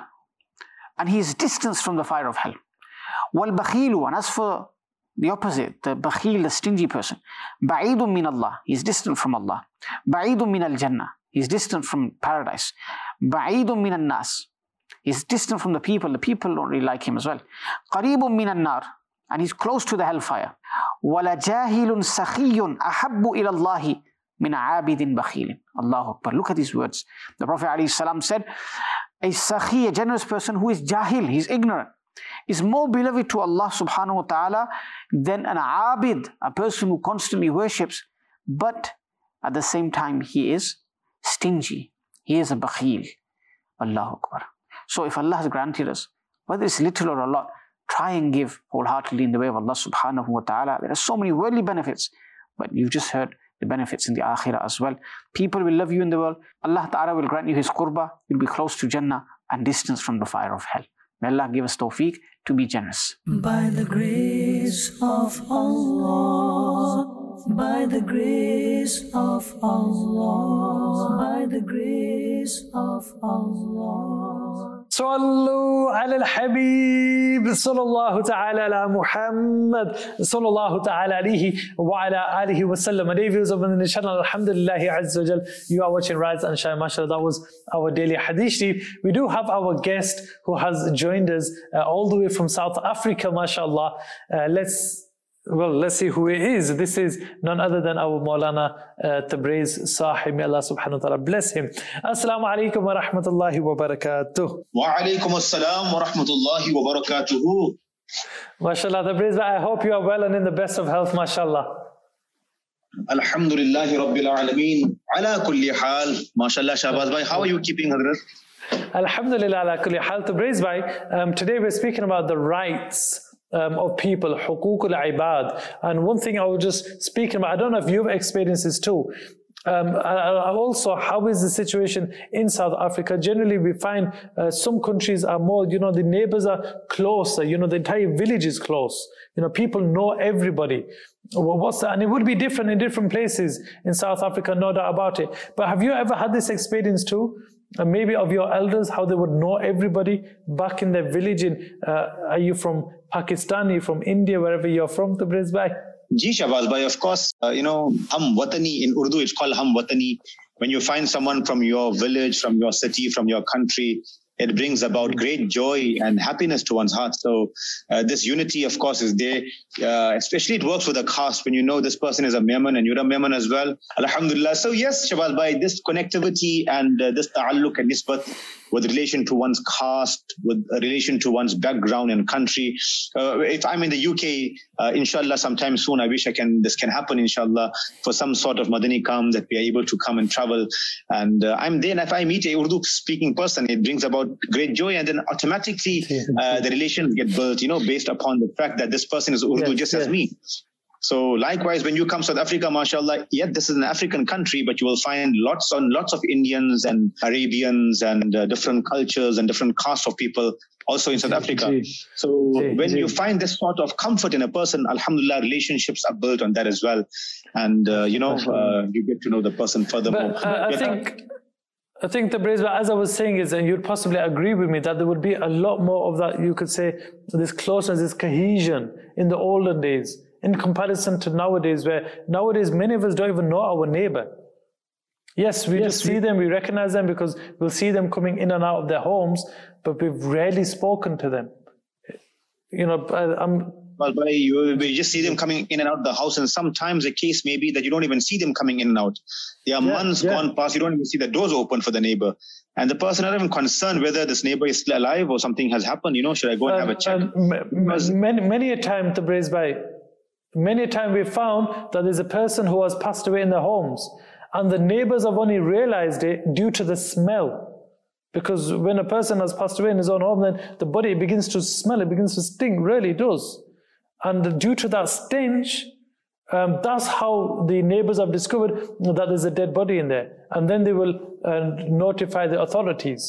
And he is distanced from the fire of hell. Wal-bakhilu. And as for the opposite, the bakhil, the stingy person, ba'idun min Allah, he is distant from Allah. Ba'idun min al-jannah, he is distant from paradise. Ba'idun min al-nas, he is distant from the people. The people don't really like him as well. Qareebun min al-nar, and he's close to the hellfire. Wala jahilun sakhiyun ahabbu ila Allahi min abidin bakhilin. Allahu Akbar. Look at these words. The Prophet ﷺ said, a sakhi, a generous person who is jahil, he's ignorant, is more beloved to Allah subhanahu wa ta'ala than an abid, a person who constantly worships, but at the same time he is stingy. He is a bakhil. Allahu Akbar. So if Allah has granted us, whether it's little or a lot, try and give wholeheartedly in the way of Allah subhanahu wa ta'ala. There are so many worldly benefits, but you've just heard the benefits in the akhirah as well. People will love you in the world. Allah Ta'ala will grant you His qurbah. You'll be close to Jannah and distance from the fire of hell. May Allah give us tawfiq to be generous. By the grace of Allah, by the grace of Allah, by the grace of Allah. صلوا على الحبيب صلى الله تعالى على محمد صلى الله تعالى عليه وعلى آله وسلم. Dear viewers of the channel, Alhamdulillah Azza wa Jal, you are watching Rise and Shine. MashaAllah, that was our daily hadith sheet. We do have our guest who has joined us uh, all the way from South Africa, MashaAllah. Uh, let's Well, let's see who it is. This is none other than our Maulana uh, Tabriz Sahib. May Allah subhanahu wa ta'ala bless him. Assalamu alaikum wa rahmatullahi wa barakatuh. Wa alaikum assalam wa rahmatullahi wa barakatuhu. MashaAllah, Tabriz, I hope you are well and in the best of health, MashaAllah. Alhamdulillahi Rabbil Alameen. Ala kulli hal. MashaAllah, Shahbaz bhai, how are you keeping, Hazrat? Alhamdulillah, ala kulli hal. Tabriz bhai, um, today we're speaking about the rights Um, of people, hukukul ibad. And one thing I was just speaking about, I don't know if you've experienced this too. Um, and also, how is the situation in South Africa? Generally, we find uh, some countries are more, you know, the neighbors are closer, you know, the entire village is close. You know, people know everybody. Well, what's that? And it would be different in different places in South Africa, no doubt about it. But have you ever had this experience too? Uh, maybe of your elders, how they would know everybody back in their village. In, uh, are you from Pakistan, are you from India, wherever you're from, to Brisbane? Ji Shahbaz bhai, of course, uh, you know, Hum Watani, in Urdu it's called Hum Watani. When you find someone from your village, from your city, from your country, it brings about great joy and happiness to one's heart. So uh, this unity, of course, is there. Uh, especially it works with a caste when you know this person is a Memon and you're a Memon as well. Alhamdulillah. So yes, Shahbaz bhai, this connectivity and uh, this ta'alluq and nisbat with relation to one's caste, with relation to one's background and country. Uh, if I'm in the U K, uh, inshallah, sometime soon, I wish I can, this can happen, inshallah, for some sort of Madani Kam that we are able to come and travel. And uh, I'm there, and if I meet a Urdu speaking person, it brings about great joy, and then automatically uh, the relations get built, you know, based upon the fact that this person is Urdu yes, just yes. as me. So likewise, when you come to South Africa, mashallah, yet this is an African country, but you will find lots on lots of Indians and Arabians and uh, different cultures and different castes of people also in South Africa. So when you find this sort of comfort in a person, alhamdulillah, relationships are built on that as well. And, uh, you know, uh, you get to know the person furthermore. But, uh, I think... I think the Tabriz, as I was saying, is, and you'd possibly agree with me, that there would be a lot more of that, you could say, this closeness, this cohesion in the olden days, in comparison to nowadays, where nowadays many of us don't even know our neighbor. Yes, we yes, just see we, them, we recognize them because we'll see them coming in and out of their homes, but we've rarely spoken to them. You know, I'm... Well, but you, you just see them coming in and out of the house, and sometimes the case may be that you don't even see them coming in and out. There are yeah, months yeah. gone past, you don't even see the doors open for the neighbor. And the person not even concerned whether this neighbor is still alive or something has happened, you know, should I go and um, have a check? Um, many, many a time, Tabriz bhai, many a time we found that there's a person who has passed away in their homes, and the neighbors have only realized it due to the smell. Because when a person has passed away in his own home, then the body begins to smell, it begins to stink, really does. And due to that stench, um, that's how the neighbors have discovered that there's a dead body in there. And then they will uh, notify the authorities.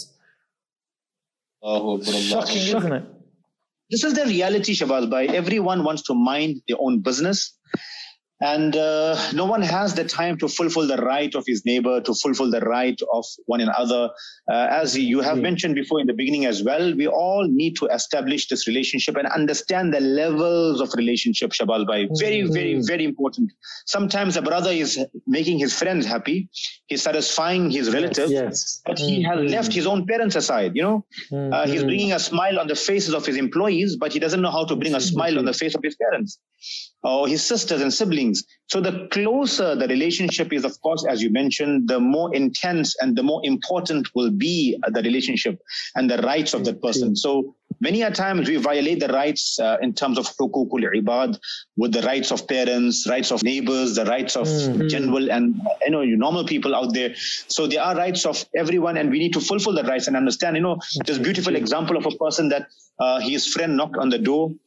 Oh, shocking, isn't it? This is the reality, Shahbaz bhai. Everyone wants to mind their own business. And uh, no one has the time to fulfill the right of his neighbor, to fulfill the right of one another. Uh, as you have mm. mentioned before in the beginning as well, we all need to establish this relationship and understand the levels of relationship, Shahbaz bhai. Very, mm. very, very important. Sometimes a brother is making his friends happy. He's satisfying his relatives, yes, yes. but he mm. has left his own parents aside, you know. Mm. Uh, he's bringing a smile on the faces of his employees, but he doesn't know how to bring a smile on the face of his parents or his sisters and siblings. So the closer the relationship is, of course, as you mentioned, the more intense and the more important will be the relationship and the rights of that person. So many a times we violate the rights uh, in terms of hukukul ibad, with the rights of parents, rights of neighbors, the rights of mm-hmm. general and you know normal people out there. So there are rights of everyone, and we need to fulfill the rights and understand. You know, this beautiful example of a person that uh, his friend knocked on the door.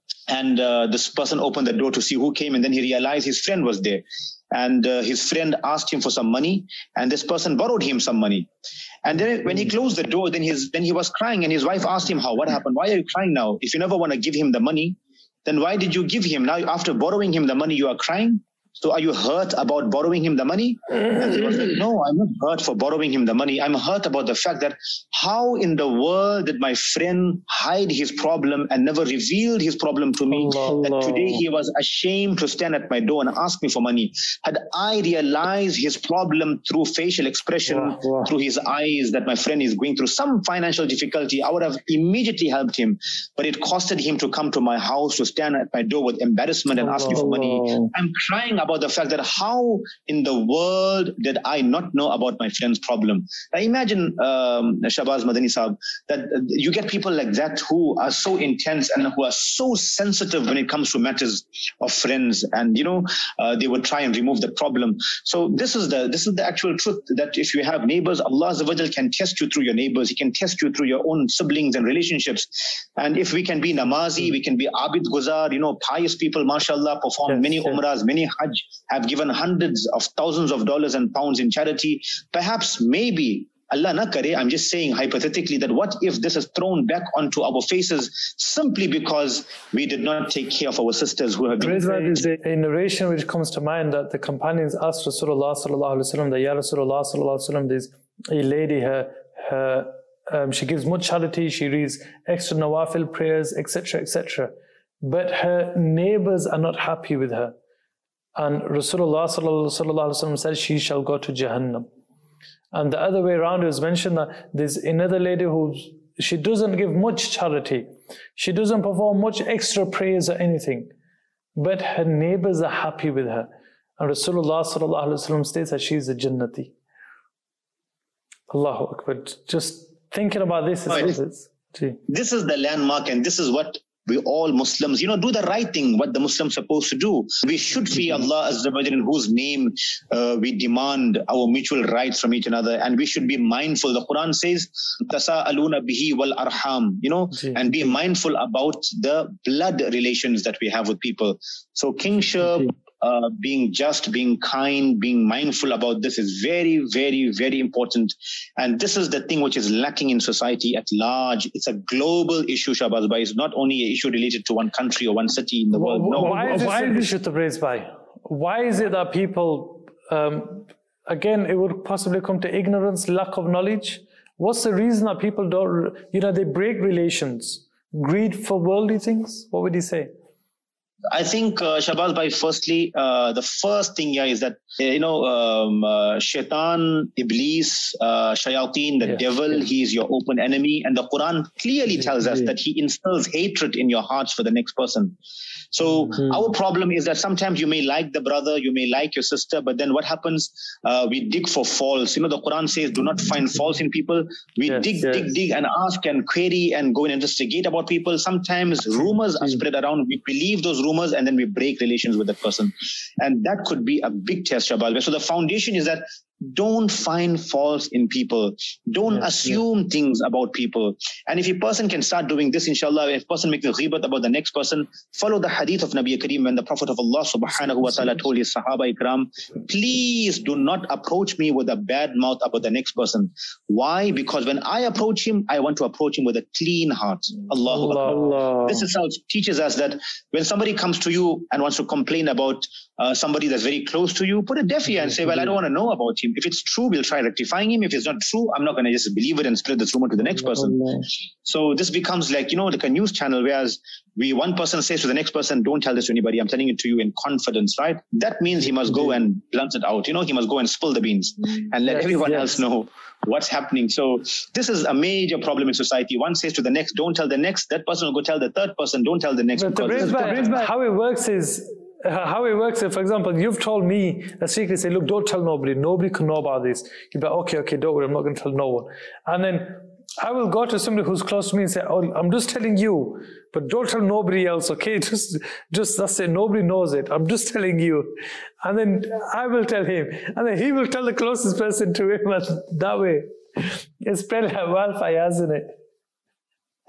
And uh, this person opened the door to see who came, and then he realized his friend was there. And uh, his friend asked him for some money, and this person borrowed him some money. And then when he closed the door, then his then he was crying, and his wife asked him, "How? What happened? Why are you crying now? If you never want to give him the money, then why did you give him? Now, after borrowing him the money, you are crying? So are you hurt about borrowing him the money?" And he was like, "No, I'm not hurt for borrowing him the money. I'm hurt about the fact that how in the world did my friend hide his problem and never revealed his problem to me, Allah, that today he was ashamed to stand at my door and ask me for money. Had I realized his problem through facial expression, wow, wow. through his eyes, that my friend is going through some financial difficulty, I would have immediately helped him. But it costed him to come to my house, to stand at my door with embarrassment and ask me for money. I'm crying about the fact that how in the world did I not know about my friend's problem?" Now imagine, um, Shahbaz Madani Sahab, that uh, you get people like that who are so intense and who are so sensitive when it comes to matters of friends, and you know uh, they would try and remove the problem. So this is the this is the actual truth, that if you have neighbors, Allah Azza wa Jal can test you through your neighbors. He can test you through your own siblings and relationships. And if we can be namazi, we can be abid guzar, you know, pious people, mashallah, perform yes, many yes. umrahs, many hajj, have given hundreds of thousands of dollars and pounds in charity. Perhaps, maybe, Allah na kare, I'm just saying hypothetically, that what if this is thrown back onto our faces simply because we did not take care of our sisters who have been... There's a narration which comes to mind that the companions asked Rasulullah sallallahu alaihi wasallam, that Ya Rasulullah sallallahu alaihi wasallam, there's a lady, her, her um, she gives much charity, she reads extra nawafil prayers, et cetera, et cetera. But her neighbors are not happy with her. And Rasulullah sallallahu alaihi wasallam says she shall go to Jahannam. And the other way around is mentioned that there's another lady who, she doesn't give much charity. She doesn't perform much extra prayers or anything. But her neighbors are happy with her. And Rasulullah sallallahu alaihi wasallam states that she's a Jannati. Allahu Akbar. Just thinking about this is... Oh, this is the landmark, and this is what we all Muslims, you know, do the right thing, what the Muslims are supposed to do. We should fear Allah Azza wa Jalla, in whose name uh, we demand our mutual rights from each another, and we should be mindful. The Quran says, "Tasa'aluna bihi wal arham," you know, and be mindful about the blood relations that we have with people. So kingship, uh, being just, being kind, being mindful about this is very, very, very important. And this is the thing which is lacking in society at large. It's a global issue, Shahbaz Bhai. It's not only an issue related to one country or one city in the world. No. Why is this an issue to raise by? Why is it that people, um, again, it would possibly come to ignorance, lack of knowledge? What's the reason that people don't, you know, they break relations? Greed for worldly things? What would you say? I think, uh, Shahbaz Bhai, firstly, uh, the first thing here is that, you know, um, uh, Shaitan, Iblis, uh, Shayateen, the yes, devil, yes. he is your open enemy. And the Quran clearly yes, tells us yes. that he instills hatred in your hearts for the next person. So mm-hmm. our problem is that sometimes you may like the brother, you may like your sister, but then what happens? Uh, we dig for faults. You know, the Quran says, do not find faults in people. We yes, dig, yes. dig, dig and ask and query and go and investigate about people. Sometimes rumors are spread around. We believe those rumors and then we break relations with that person. And that could be a big test, Shahbaz. So the foundation is that don't find faults in people. Don't yes, assume yes. things about people. And if a person can start doing this, inshallah, if a person makes a ghibat about the next person, follow the hadith of Nabi Kareem when the Prophet of Allah subhanahu wa ta'ala told his Sahaba Ikram, please do not approach me with a bad mouth about the next person. Why? Because when I approach him, I want to approach him with a clean heart. Allahu Akbar. Allah. This itself teaches us that when somebody comes to you and wants to complain about uh, somebody that's very close to you, put a deaf ear and say, well, I don't want to know about him. If it's true, we'll try rectifying him. If it's not true, I'm not going to just believe it and spread this rumor to the next person. So this becomes like, you know, like a news channel, whereas we one person says to the next person, don't tell this to anybody. I'm telling it to you in confidence, right? That means he must go and blunt it out. You know, he must go and spill the beans and let yes, everyone yes. else know what's happening. So this is a major problem in society. One says to the next, don't tell the next. That person will go tell the third person, don't tell the next. But the how it works is, How it works is, for example, you've told me a secret, say, look, don't tell nobody. Nobody can know about this. You'd be like, okay, okay, don't worry, I'm not going to tell no one. And then I will go to somebody who's close to me and say, oh, I'm just telling you, but don't tell nobody else, okay? Just, just that's it, nobody knows it. I'm just telling you. And then I will tell him. And then he will tell the closest person to him. And that way, it's spread like wildfire, isn't it?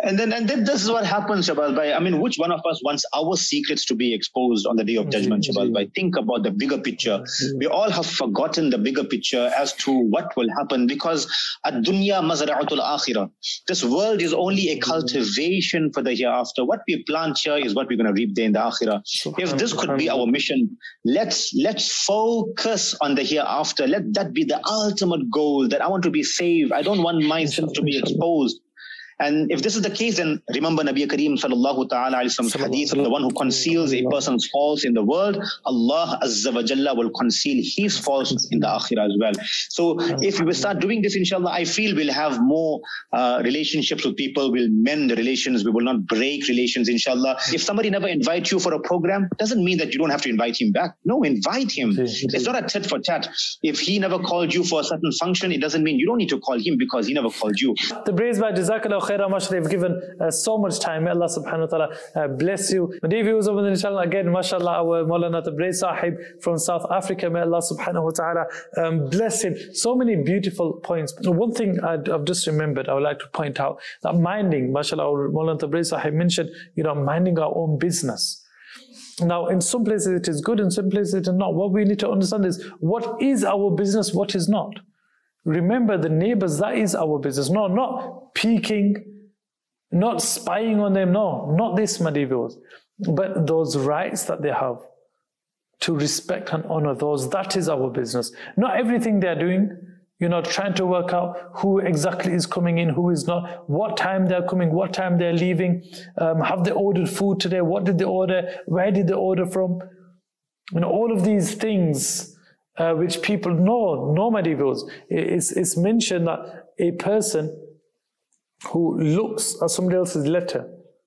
And then, and then this is what happens, Shabazz Bhai. I mean, which one of us wants our secrets to be exposed on the day of judgment, Shabazz Bhai? Think about the bigger picture. We all have forgotten the bigger picture as to what will happen, because ad-dunya mazra'atul akhirah. This world is only a cultivation for the hereafter. What we plant here is what we're going to reap there in the akhirah. If this could be our mission, let's let's focus on the hereafter. Let that be the ultimate goal, that I want to be saved. I don't want my sins to be exposed. And if this is the case, then remember Nabi Kareem sallallahu ta'ala alayhi wa sallam's hadith, the one who conceals a person's faults in the world, Allah Azza wa Jalla will conceal his faults in the akhirah as well. So if we start doing this, inshallah, I feel we'll have more uh, relationships with people, we'll mend the relations, we will not break relations, inshallah. If somebody never invites you for a program, doesn't mean that you don't have to invite him back. No, invite him. It's not a tit for tat. If he never called you for a certain function, it doesn't mean you don't need to call him because he never called you. The Brains by Jazakallah Khairah, they've given uh, so much time. May Allah subhanahu wa ta'ala uh, bless you. My dear viewers, inshallah, again, mashallah, our Maulana Tabriz Sahib from South Africa, may Allah subhanahu wa ta'ala um, bless him. So many beautiful points. One thing I'd, I've just remembered, I would like to point out, that minding, mashallah, our Maulana Tabriz Sahib mentioned, you know, minding our own business. Now, in some places it is good, in some places it is not. What we need to understand is, what is our business, what is not. Remember, the neighbors, that is our business. No, not peeking, not spying on them, no, not this, my dear viewers, but those rights that they have to respect and honor those, that is our business. Not everything they're doing, you know, trying to work out who exactly is coming in, who is not, what time they're coming, what time they're leaving, um, have they ordered food today, what did they order, where did they order from? You know, all of these things uh, which people know, know, my dear viewers, it's, it's mentioned that a person who looks at somebody else's letter,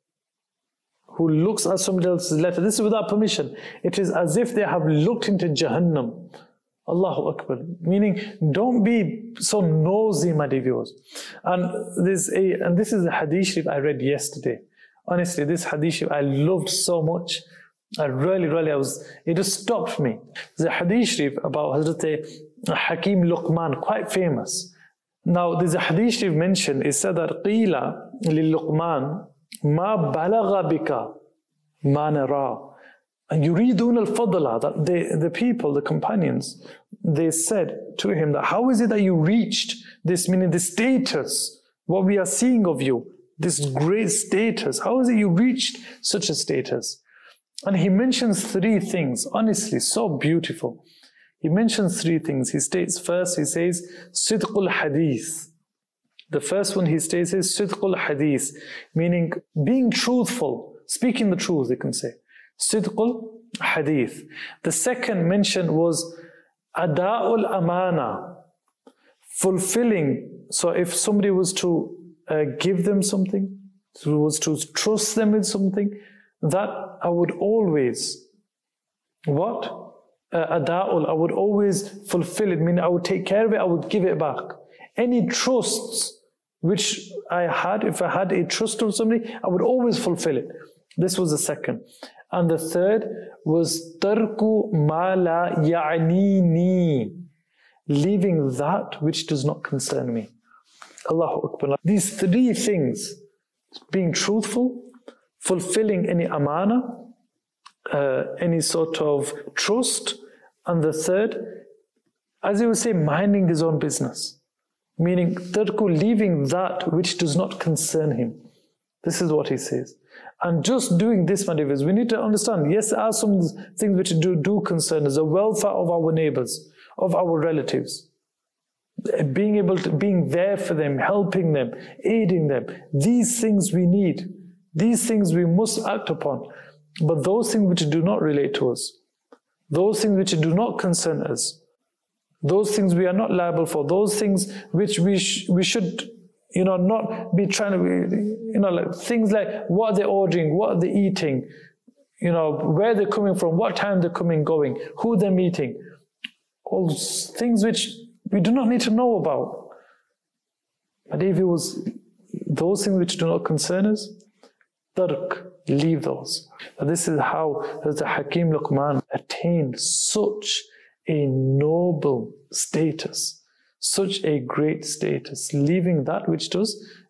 who looks at somebody else's letter, this is without permission, it is as if they have looked into Jahannam. Allahu Akbar. Meaning, don't be so nosy, my dear viewers. And this, a, and this is the hadith sharif I read yesterday. Honestly, this hadith sharif I loved so much. I really, really, I was, it just stopped me. There's a hadith sharif about Hazrat Hakim Luqman, quite famous. Now, there's a hadith sharif mentioned, it said that قِيلَ لِلُقْمَانِ مَا بَلَغَ بِكَ مَا نَرَى. And يُرِيدُونَ الْفَضْلَ, that they, the people, the companions, they said to him that, how is it that you reached this, meaning the status, what we are seeing of you, this great status, how is it you reached such a status? And he mentions three things, honestly, so beautiful. He mentions three things. He states first, he says, Sidqul Hadith. The first one he states is Sidqul Hadith, meaning being truthful, speaking the truth, you can say. Sidqul Hadith. The second mention was Ada'ul Amana, fulfilling. So if somebody was to uh, give them something, was to trust them with something, that I would always, what? Uh, ada'ul, I would always fulfill it, meaning I would take care of it, I would give it back. Any trusts which I had, if I had a trust of somebody, I would always fulfill it. This was the second. And the third was tarku ma la ya'nini, leaving that which does not concern me. Allahu Akbar. These three things, being truthful, fulfilling any amana, uh, any sort of trust, and the third, as he would say, minding his own business. Meaning, tarku, leaving that which does not concern him. This is what he says. And just doing this, my dear, we need to understand, yes, there are some things which do, do concern us, the welfare of our neighbors, of our relatives. Being able to, being there for them, helping them, aiding them. These things we need. These things we must act upon. But those things which do not relate to us, those things which do not concern us, those things we are not liable for, those things which we, sh we should, you know, not be trying to, be, you know, like things like what are they ordering, what are they eating, you know, where they're coming from, what time they're coming, going, who they're meeting, all things which we do not need to know about. But if it was those things which do not concern us, tark, leave those. And this is how the Hakim Luqman attained such a noble status, such a great status, leaving that which does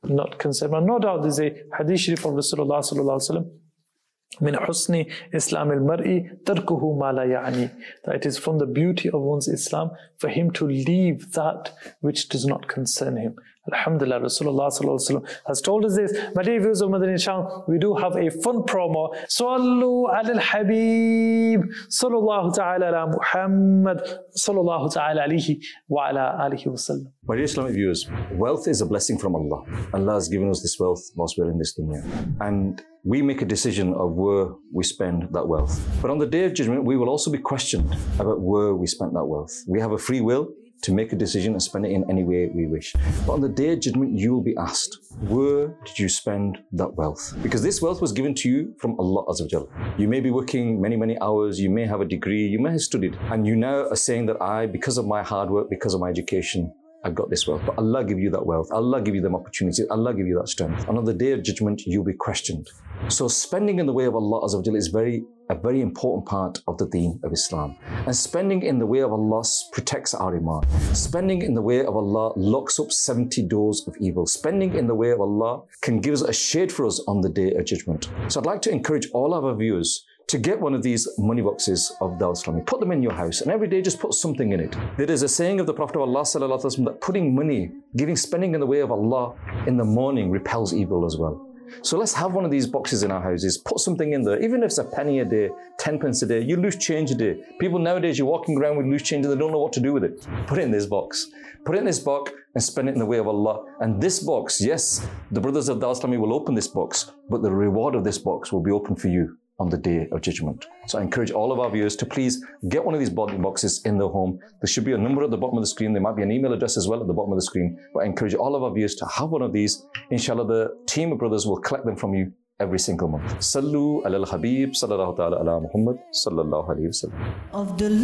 not concern. But no doubt there's a hadith sharif from Rasulullah sallallahu alaihi wasallam, min husni Islam al-mar'i tarkuhu ma la ya'ni, that it is from the beauty of one's Islam for him to leave that which does not concern him. Alhamdulillah, Rasulullah sallallahu alaihi wasallam has told us this. My dear viewers of Madani Channel, we do have a fun promo. Sallu ala al-Habib, sallallahu ta'ala ala Muhammad, sallallahu ta'ala alihi wa ala alihi wa sallam. My dear Islamic viewers, wealth is a blessing from Allah. Allah has given us this wealth whilst we're in this dunya. And we make a decision of where we spend that wealth. But on the Day of Judgment, we will also be questioned about where we spent that wealth. We have a free will to make a decision and spend it in any way we wish. But on the Day of Judgment, you will be asked, where did you spend that wealth? Because this wealth was given to you from Allah Azza wa Jal. You may be working many, many hours, you may have a degree, you may have studied, and you now are saying that I, because of my hard work, because of my education, I've got this wealth. But Allah give you that wealth. Allah give you them opportunities. Allah give you that strength. And on the Day of Judgment, you'll be questioned. So spending in the way of Allah Azza wa Jal is very, a very important part of the deen of Islam. And spending in the way of Allah protects our iman. Spending in the way of Allah locks up seventy doors of evil. Spending in the way of Allah can give us a shade for us on the Day of Judgment. So I'd like to encourage all of our viewers to get one of these money boxes of Dawat Islami. Put them in your house, and every day just put something in it. There is a saying of the Prophet of Allah sallallahu alaihi wasallam that putting money, giving, spending in the way of Allah in the morning repels evil as well. So let's have one of these boxes in our houses. Put something in there, even if it's a penny a day, ten pence a day. You lose change a day. People nowadays, you're walking around with loose change and they don't know what to do with it. Put it in this box. Put it in this box and spend it in the way of Allah. And this box, yes, the brothers of Dawat Islami will open this box, but the reward of this box will be open for you on the Day of Judgment. So I encourage all of our viewers to please get one of these boxes in their home. There should be a number at the bottom of the screen. There might be an email address as well at the bottom of the screen. But I encourage all of our viewers to have one of these. Inshallah, the team of brothers will collect them from you every single month. Sallu ala al-Habib, sallallahu ta'ala ala Muhammad, sallallahu alayhi wa sallam. Of the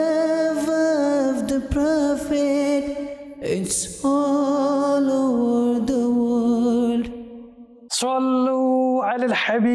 love of the Prophet, it's all over the world. Sallu ala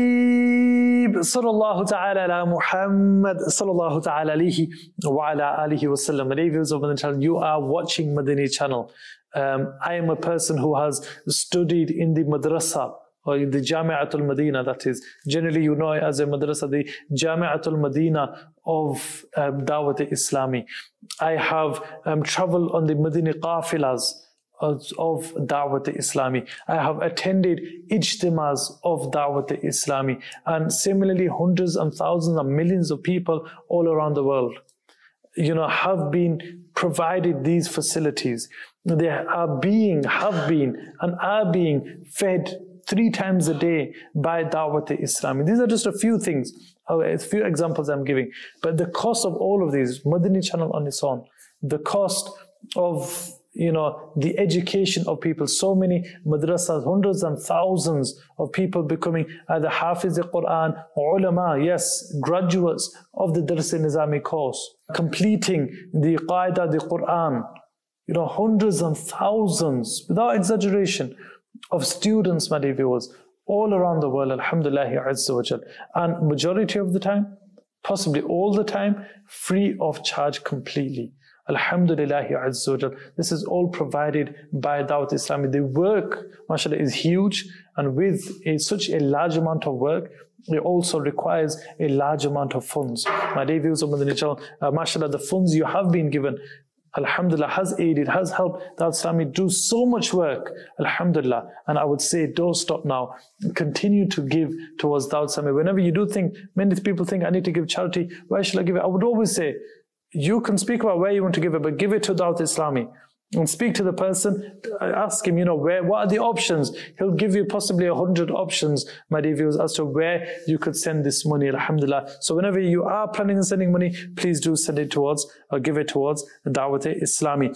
al-Habib, sallallahu ta'ala ala Muhammad, sallallahu ta'ala alayhi wa ala alihi wa sallam. Viewers of Madani Channel, you are watching Madani Channel. Um, I am a person who has studied in the madrasa, or in the Jami'atul Madina, that is. Generally, you know as a madrasa, the Jami'atul Madina of um, Dawat Islami. I have um, traveled on the Madini Qafilas of, of Dawat Islami. I have attended ijtimas of Dawat Islami. And similarly, hundreds and thousands and millions of people all around the world, you know, have been provided these facilities. They are being, have been, and are being fed three times a day by Dawat Islami. These are just a few things, a few examples I'm giving. But the cost of all of these, Madani Channel on its own, the cost of, you know, the education of people, so many madrasas, hundreds and thousands of people becoming either Hafiz al-Quran or ulama, yes, graduates of the Dars-e-Nizami course, completing the Qaida, the Quran, you know, hundreds and thousands, without exaggeration, of students, my dear viewers, all around the world, alhamdulillah, azza wa jal. And majority of the time, possibly all the time, free of charge completely. Alhamdulillah, azza wa jal. This is all provided by Dawat Islami. The work, mashallah, is huge, and with a, such a large amount of work, it also requires a large amount of funds. My dear viewers of Madani Channel, uh, mashallah, the funds you have been given, alhamdulillah, has aided, has helped Dawat Islami do so much work, alhamdulillah. And I would say, don't stop now. Continue to give towards Dawat Islami. Whenever you do think, many people think, I need to give charity, where should I give it? I would always say, you can speak about where you want to give it, but give it to Dawat Islami. And speak to the person, ask him, you know, where, what are the options? He'll give you possibly a hundred options, my dear viewers, as to where you could send this money, alhamdulillah. So whenever you are planning on sending money, please do send it towards, or give it towards Dawat Islami.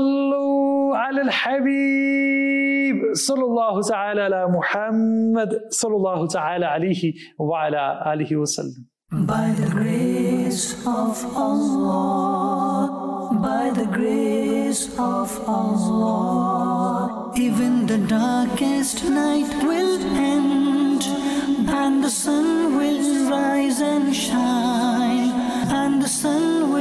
Sallu ala al-Habib, sallallahu ta'ala ala Muhammad, sallallahu ta'ala alayhi wa ala alihi wa sallam. By the grace of Allah, by the grace of Allah, even the darkest night will end, and the sun will rise and shine, and the sun will